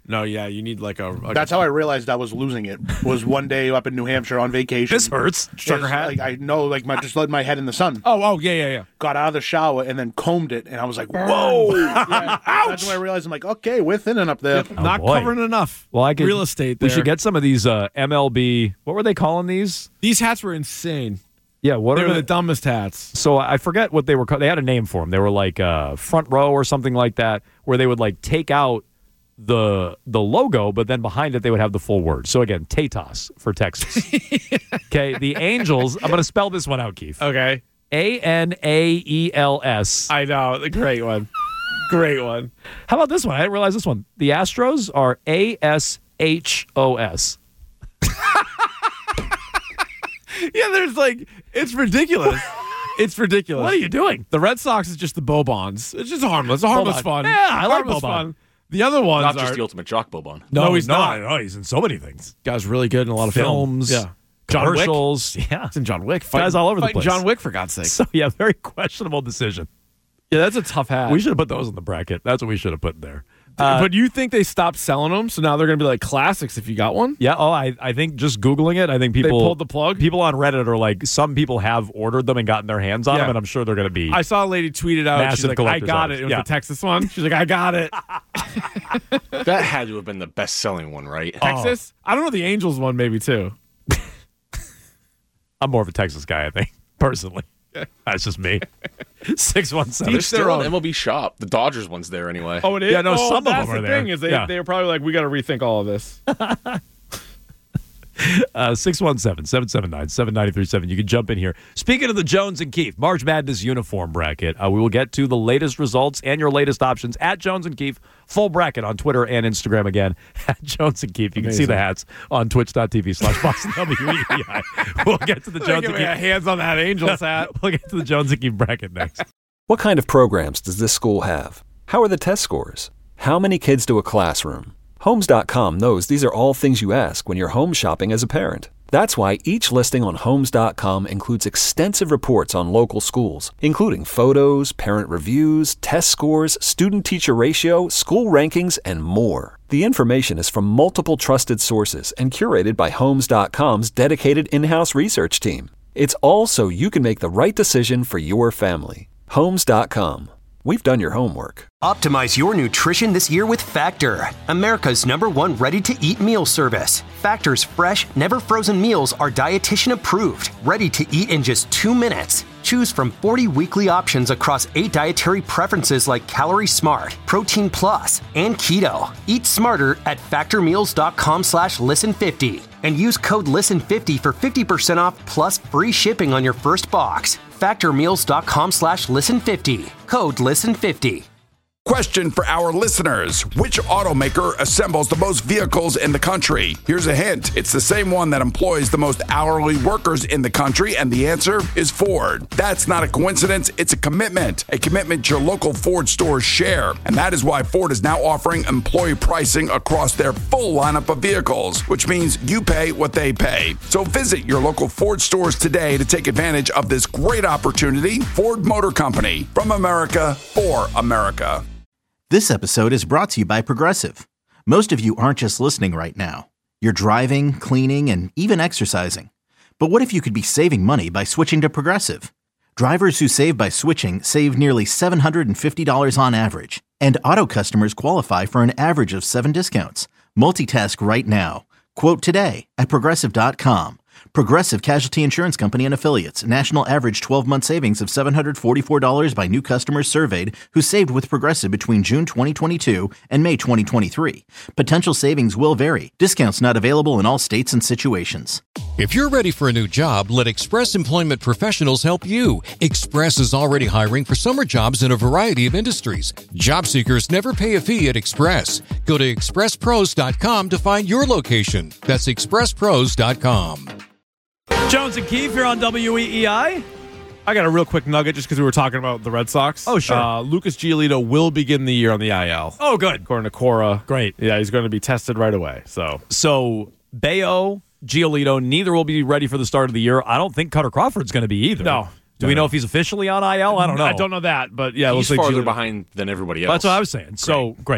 No, yeah, you need like a. Like That's a, how I realized I was losing it. Was one day up in New Hampshire on vacation. This hurts. Trucker It's hat? Like, I know, like my just let my head in the sun. Oh, oh, yeah, yeah, yeah. Got out of the shower and then combed it, and I was like, "Whoa!" Yeah, that's when I realized I'm like, "Okay, we're thinning up there." Yep, not boy. covering enough. Well, I could, real estate. We There. should get some of these uh, M L B. What were they calling these? These hats were insane. Yeah, what They are were the the dumbest hats. So I forget what they were called. They had a name for them. They were like uh, front row or something like that, where they would like take out the the logo, but then behind it they would have the full word. So again, Tatos for Texas. Okay, the Angels. I'm going to spell this one out, Keith. Okay. A N A E L S. I know. The great one. Great one. How about this one? I didn't realize this one. The Astros are A S H O S. Yeah, there's like, it's ridiculous. It's ridiculous. What are you doing? The Red Sox is just the Bobons. It's just harmless. It's harmless Boban. fun. Yeah, I like Harmless Boban. fun. The other ones Not are just the ultimate jock Bobon. No, No, he's no, not. No, he's in so many things. Guy's really good in a lot of Films, films. Yeah. John Wick. commercials. Yeah. It's in John Wick. Guys all over the Fighting place. John Wick, for God's sake. So yeah, very questionable decision. Yeah, that's a tough hat. We should have put those in the bracket. That's what we should have put in there. Uh, but you think they stopped selling them, so now they're going to be like classics if you got one? Yeah. Oh, I, I think just Googling it, I think people They pulled the plug? People on Reddit are like, some people have ordered them and gotten their hands on Yeah. them, and I'm sure they're going to be. I saw a lady tweet it out. Massive She's like, I collector's got items. it. It was Yeah. the Texas one. She's like, I got it. That had to have been the best-selling one, right? Texas? I don't know, the Angels one maybe too. I'm more of a Texas guy, I think, personally. That's just me. six one seven. There's still an M L B shop. The Dodgers one's there anyway. Oh, it is? Yeah, no, oh, some of that's them are the there. thing is they, Yeah. they were probably like, we got to rethink all of this. Uh, six one seven, seven seven nine, seven nine three seven. You can jump in here. Speaking of the Jones and Keefe, March Madness uniform bracket, uh, we will get to the latest results and your latest options at Jones and Keefe. Full bracket on Twitter and Instagram again at Jones and Keefe. You can see Amazing. the hats on twitch.tv slash Boston W E E I. We'll get to the Jones and Give me a Keefe. hands on that Angels hat. We'll get to the Jones and Keefe bracket next. What kind of programs does this school have? How are the test scores? How many kids do a classroom? Homes dot com knows these are all things you ask when you're home shopping as a parent. That's why each listing on Homes dot com includes extensive reports on local schools, including photos, parent reviews, test scores, student-teacher ratio, school rankings, and more. The information is from multiple trusted sources and curated by Homes dot com's dedicated in-house research team. It's all so you can make the right decision for your family. Homes dot com. We've done your homework. Optimize your nutrition this year with Factor, America's number one ready-to-eat meal service. Factor's fresh, never-frozen meals are dietitian approved, ready to eat in just two minutes. Choose from forty weekly options across eight dietary preferences like Calorie Smart, Protein Plus, and Keto. Eat smarter at factormeals.com slash listen50 and use code listen fifty for fifty percent off plus free shipping on your first box. factormeals.com slash listen50. Code listen fifty. Question for our listeners. Which automaker assembles the most vehicles in the country? Here's a hint. It's the same one that employs the most hourly workers in the country, and the answer is Ford. That's not a coincidence. It's a commitment. A commitment your local Ford stores share. And that is why Ford is now offering employee pricing across their full lineup of vehicles, which means you pay what they pay. So visit your local Ford stores today to take advantage of this great opportunity. Ford Motor Company. From America, for America. This episode is brought to you by Progressive. Most of you aren't just listening right now. You're driving, cleaning, and even exercising. But what if you could be saving money by switching to Progressive? Drivers who save by switching save nearly seven hundred fifty dollars on average. And auto customers qualify for an average of seven discounts. Multitask right now. Quote today at Progressive dot com. Progressive Casualty Insurance Company and Affiliates. National average twelve-month savings of seven hundred forty-four dollars by new customers surveyed who saved with Progressive between June twenty twenty-two and May twenty twenty-three. Potential savings will vary. Discounts not available in all states and situations. If you're ready for a new job, let Express Employment Professionals help you. Express is already hiring for summer jobs in a variety of industries. Job seekers never pay a fee at Express. Go to express pros dot com to find your location. That's express pros dot com. Jones and Keefe here on W E E I. I got a real quick nugget just because we were talking about the Red Sox. Oh, sure. Uh, Lucas Giolito will begin the year on the I L. Oh, good. According to Cora. Great. Yeah, he's going to be tested right away. So, so Bayo, Giolito, neither will be ready for the start of the year. I don't think Cutter Crawford's going to be either. No. Do no, we know no. if he's officially on I L? I don't know. I don't know that, but yeah, it He's looks like farther Giolito- behind than everybody else. That's what I was saying. So, great.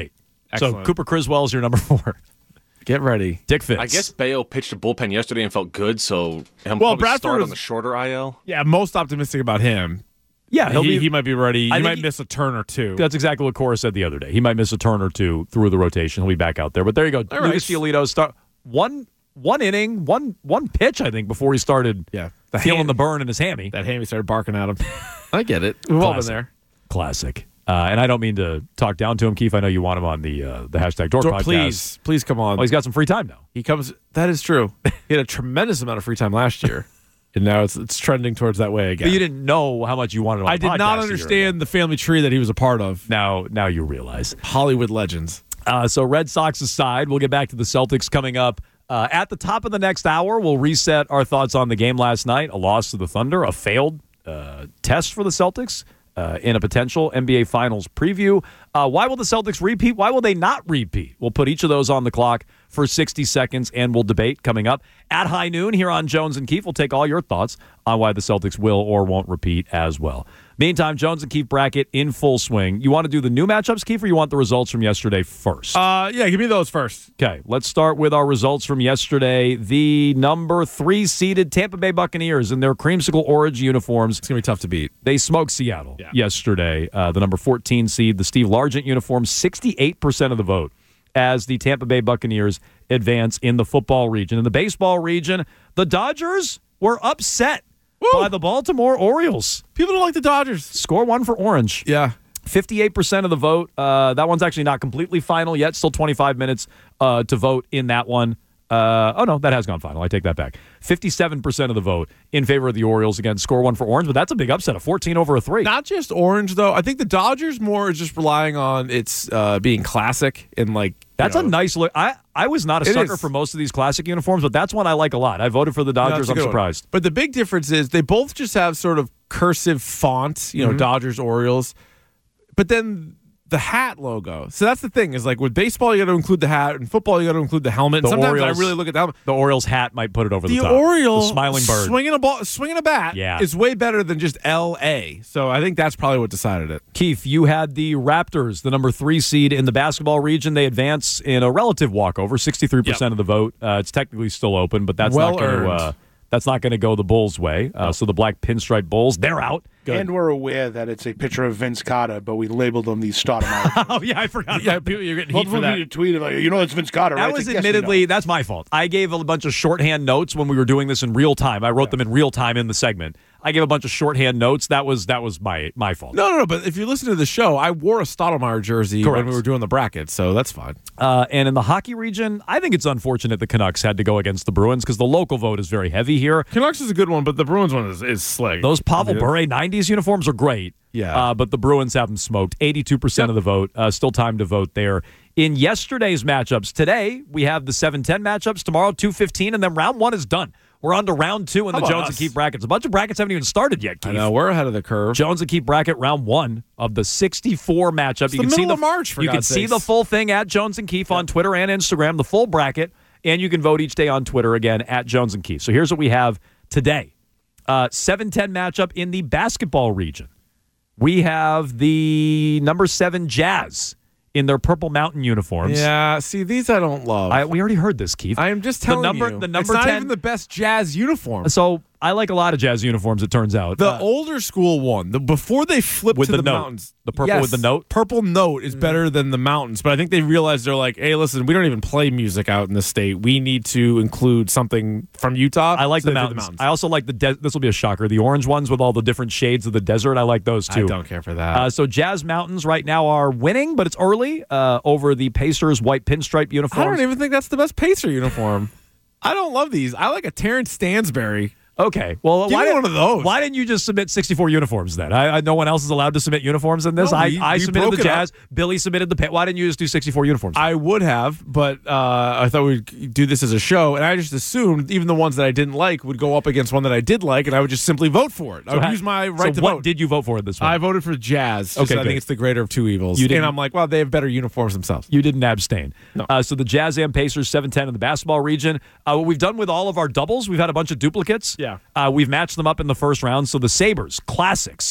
Excellent. So Cooper Criswell is your number four. Get ready. Dick Fitz. I guess Bayo pitched a bullpen yesterday and felt good, so him Well, well, Bradford start was- on the shorter I L. Yeah, most optimistic about him. Yeah, he'll he, be, he might be ready. I He think might he- miss a turn or two. That's exactly what Cora said the other day. He might miss a turn or two through the rotation. He'll be back out there. But there you go. All Lucas right. Giolito start one one inning, one one pitch, I think, before he started Yeah, feeling hand- the burn in his hammy. That hammy started barking at him. I get it. We've all been Classic. there. Classic. Uh, and I don't mean to talk down to him, Keith. I know you want him on the uh, the hashtag Dork Dor- podcast. Please, please come on. Well, he's got some free time now. He comes. That is true. He had a tremendous amount of free time last year, and now it's it's trending towards that way again. But you didn't know how much you wanted him on I the did podcast not a year ago. understand the family tree that he was a part of. Now, now you realize. Hollywood legends. Uh, so Red Sox aside, we'll get back to the Celtics coming up. Uh, at the top of the next hour, we'll reset our thoughts on the game last night, a loss to the Thunder, a failed uh, test for the Celtics uh, in a potential N B A Finals preview. Uh, why will the Celtics repeat? Why will they not repeat? We'll put each of those on the clock for sixty seconds, and we'll debate coming up at high noon here on Jones and Keefe. We'll take all your thoughts on why the Celtics will or won't repeat as well. Meantime, Jones and Keefe bracket in full swing. You want to do the new matchups, Keefe, or you want the results from yesterday first? Uh, yeah, give me those first. Okay, let's start with our results from yesterday. The number three seeded Tampa Bay Buccaneers in their creamsicle orange uniforms. It's going to be tough to beat. They smoked Seattle Yeah. yesterday. Uh, the number fourteen seed, the Steve Largent uniform, sixty-eight percent of the vote as the Tampa Bay Buccaneers advance in the football region. In the baseball region, the Dodgers were upset by the Baltimore Orioles. People don't like the Dodgers. Score one for Orange. Yeah. fifty-eight percent of the vote. Uh, that one's actually not completely final yet. Still twenty-five minutes uh, to vote in that one. Uh, oh, no, that has gone final. I take that back. fifty-seven percent of the vote in favor of the Orioles. Again, score one for Orange, but that's a big upset, a fourteen over a three. Not just Orange, though. I think the Dodgers more is just relying on its uh, being classic and like. That's you know, a nice look. I, I was not a It sucker is. for most of these classic uniforms, but that's one I like a lot. I voted for the No, Dodgers. that's a I'm good one. surprised. But the big difference is they both just have sort of cursive font, you know, Mhm. Dodgers, Orioles. But then the hat logo. So that's the thing is like with baseball, you got to include the hat. In football, you got to include the helmet. And The sometimes Orioles- I really look at the helmet. The Orioles hat might put it over the, The top. Oriole the smiling bird. swinging a ball, swinging a bat, Yeah. is way better than just L A. So I think that's probably what decided it. Keith, you had the Raptors, the number three seed in the basketball region. They advance in a relative walkover, sixty-three percent of the vote. Uh, it's technically still open, but that's Well not going to earned. uh, that's not going to go the Bulls' way. Uh, So the black pinstripe Bulls, they're out. And we're aware that it's a picture of Vince Carter, but we labeled them the Stoudemire. Oh yeah, I forgot. Yeah, people, you're getting Well, heat for that. you tweeted like, you know, it's Vince Carter. That right? was It's like, yes, we admittedly know. that's my fault. I gave a bunch of shorthand notes when we were doing this in real time. I wrote them in real time in the segment. I gave a bunch of shorthand notes. That was that was my my fault. No, no, no. But if you listen to the show, I wore a Stoudemire jersey Correct. when we were doing the bracket, so that's fine. Uh, and in the hockey region, I think it's unfortunate the Canucks had to go against the Bruins because the local vote is very heavy here. Canucks is a good one, but the Bruins one is, is slick. Those Pavel Yeah. Bure nineties uniforms are great. Yeah. Uh, but the Bruins have them smoked. eighty-two percent of the vote. Uh, still time to vote there. In yesterday's matchups, today we have the seven ten matchups. Tomorrow, two fifteen, and then round one is done. We're on to round two in How the about Jones and us? Keefe brackets. A bunch of brackets haven't even started yet, Keith. I know, we're ahead of the curve. Jones and Keefe bracket round one of the sixty-four matchup. It's the middle of March, for You can God's see sakes. the full thing at Jones and Keefe on Twitter and Instagram, the full bracket, and you can vote each day on Twitter again at Jones and Keefe. So here's what we have today. Uh, seven ten matchup in the basketball region. We have the number seven Jazz in their Purple Mountain uniforms. Yeah, see, these I don't love. I, we already heard this, Keith. I am just The telling number- you. the number it's not ten even the best Jazz uniform. So I like a lot of Jazz uniforms, it turns out. The Uh, older school one, the before they flipped With to the the, note. mountains, The purple Yes, with the note? Purple note is better than the mountains, but I think they realized they're like, hey, listen, we don't even play music out in the state. We need to include something from Utah. I like so the they did mountains. I also like the de- this will be a shocker. The orange ones with all the different shades of the desert. I like those too. I don't care for that. Uh, so Jazz Mountains right now are winning, but it's early uh, over the Pacers white pinstripe uniforms. I don't even think that's the best Pacer uniform. I don't love these. I like a Terrence Stansberry. Okay, well, Give why me did- one of those. Why didn't you just submit sixty-four uniforms then? I, I no one else is allowed to submit uniforms in this. No, I, we- I we submitted broke the it up. Jazz. Billy submitted the. Pa- why didn't you just do sixty-four uniforms? I would have, but uh, I thought we'd do this as a show, and I just assumed even the ones that I didn't like would go up against one that I did like, and I would just simply vote for it. I would how- use my right so to what vote. did you vote for this one? I voted for Jazz. Just Okay, I good. think it's the greater of two evils. You didn't- and I'm like, well, they have better uniforms themselves. You didn't abstain. No. Uh, so the Jazz and Pacers seven ten in the basketball region. Uh, what we've done with all of our doubles, we've had a bunch of duplicates. Yeah. Uh, we've matched them up in the first round. So the Sabres, classics,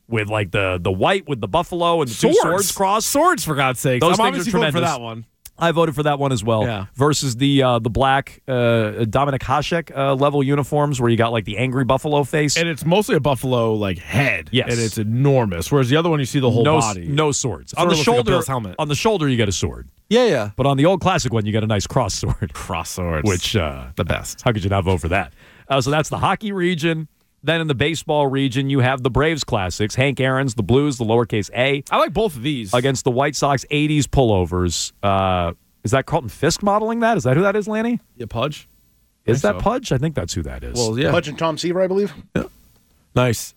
with like the the white with the buffalo and the two swords crossed. Swords, for God's sake. Those I'm things obviously are voting tremendous. for that one. I voted for that one as well. Yeah. Versus the uh, the black uh, Dominic Hasek uh, level uniforms where you got like the angry buffalo face. And it's mostly a buffalo like head. Yes. And it's enormous. Whereas the other one, you see the whole no, body. No swords. Sort On the of looks like a shoulder, Bill's helmet. on the shoulder, you get a sword. Yeah, yeah. But on the old classic one, you get a nice cross sword. Cross swords. Which, uh, the best. How could you not vote for that? Uh, so that's the hockey region. Then in the baseball region, you have the Braves classics. Hank Aaron's, the Blues, the lowercase a. I like both of these. Against the White Sox eighties pullovers. Uh, is that Carlton Fisk modeling that? Is that who that is, Lanny? Yeah, Pudge. Is that so. Pudge? I think that's who that is. Well, yeah. Pudge and Tom Seaver, I believe. Yeah. Nice.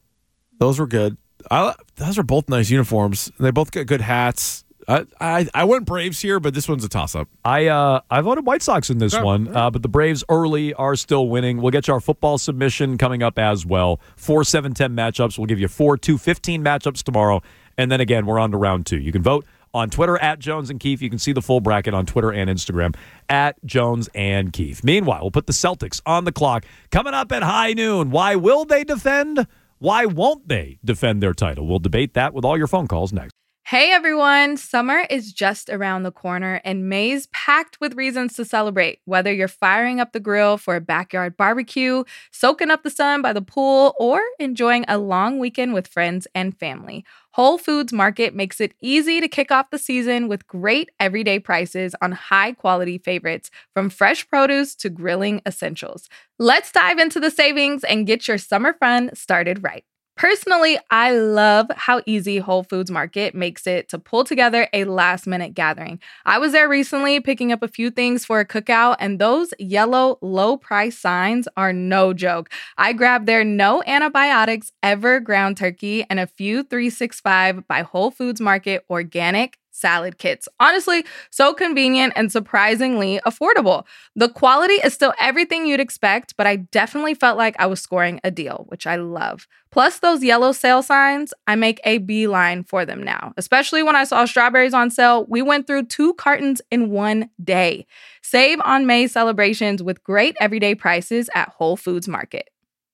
Those were good. I, those are both nice uniforms. They both get good hats. I, I I went Braves here, but this one's a toss-up. I uh, I voted White Sox in this Oh, one, uh, but the Braves early are still winning. We'll get you our football submission coming up as well. Four seven ten matchups. We'll give you four two fifteen matchups tomorrow, and then again we're on to round two. You can vote on Twitter at Jones and Keefe. You can see the full bracket on Twitter and Instagram at Jones and Keefe. Meanwhile, we'll put the Celtics on the clock coming up at high noon. Why will they defend? Why won't they defend their title? We'll debate that with all your phone calls next. Hey everyone, summer is just around the corner and May's packed with reasons to celebrate. Whether you're firing up the grill for a backyard barbecue, soaking up the sun by the pool, or enjoying a long weekend with friends and family, Whole Foods Market makes it easy to kick off the season with great everyday prices on high-quality favorites, from fresh produce to grilling essentials. Let's dive into the savings and get your summer fun started right. Personally, I love how easy Whole Foods Market makes it to pull together a last-minute gathering. I was there recently picking up a few things for a cookout, and those yellow low-price signs are no joke. I grabbed their no antibiotics ever ground turkey and a few three sixty-five by Whole Foods Market organic salad kits. Honestly, so convenient and surprisingly affordable. The quality is still everything you'd expect, but I definitely felt like I was scoring a deal, which I love. Plus those yellow sale signs, I make a beeline for them now. Especially when I saw strawberries on sale, we went through two cartons in one day. Save on May celebrations with great everyday prices at Whole Foods Market.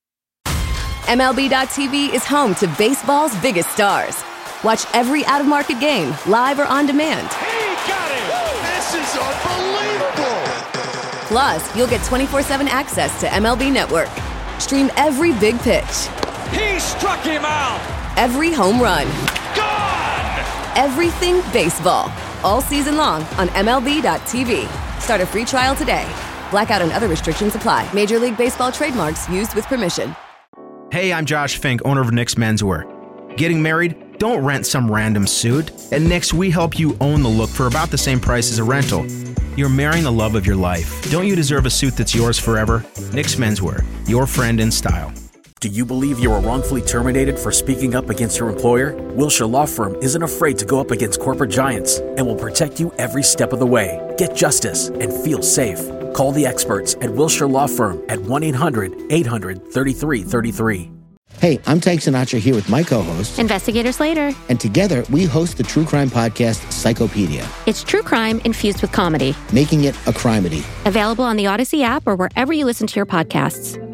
M L B dot T V is home to baseball's biggest stars. Watch every out-of-market game, live or on demand. He got it! This is unbelievable! Plus, you'll get twenty-four seven access to M L B Network. Stream every big pitch. He struck him out! Every home run. Gone! Everything baseball. All season long on M L B dot T V. Start a free trial today. Blackout and other restrictions apply. Major League Baseball trademarks used with permission. Hey, I'm Josh Fink, owner of Nick's Menswear. Getting married? Don't rent some random suit. At Nick's, we help you own the look for about the same price as a rental. You're marrying the love of your life. Don't you deserve a suit that's yours forever? Nick's Menswear, your friend in style. Do you believe you were wrongfully terminated for speaking up against your employer? Wilshire Law Firm isn't afraid to go up against corporate giants and will protect you every step of the way. Get justice and feel safe. Call the experts at Wilshire Law Firm at one eight hundred eight hundred thirty-three thirty-three. Hey, I'm Tyke Sinatra here with my co-host, Investigator Slater. And together we host the true crime podcast, Psychopedia. It's true crime infused with comedy. Making it a crimedy. Available on the Odyssey app or wherever you listen to your podcasts.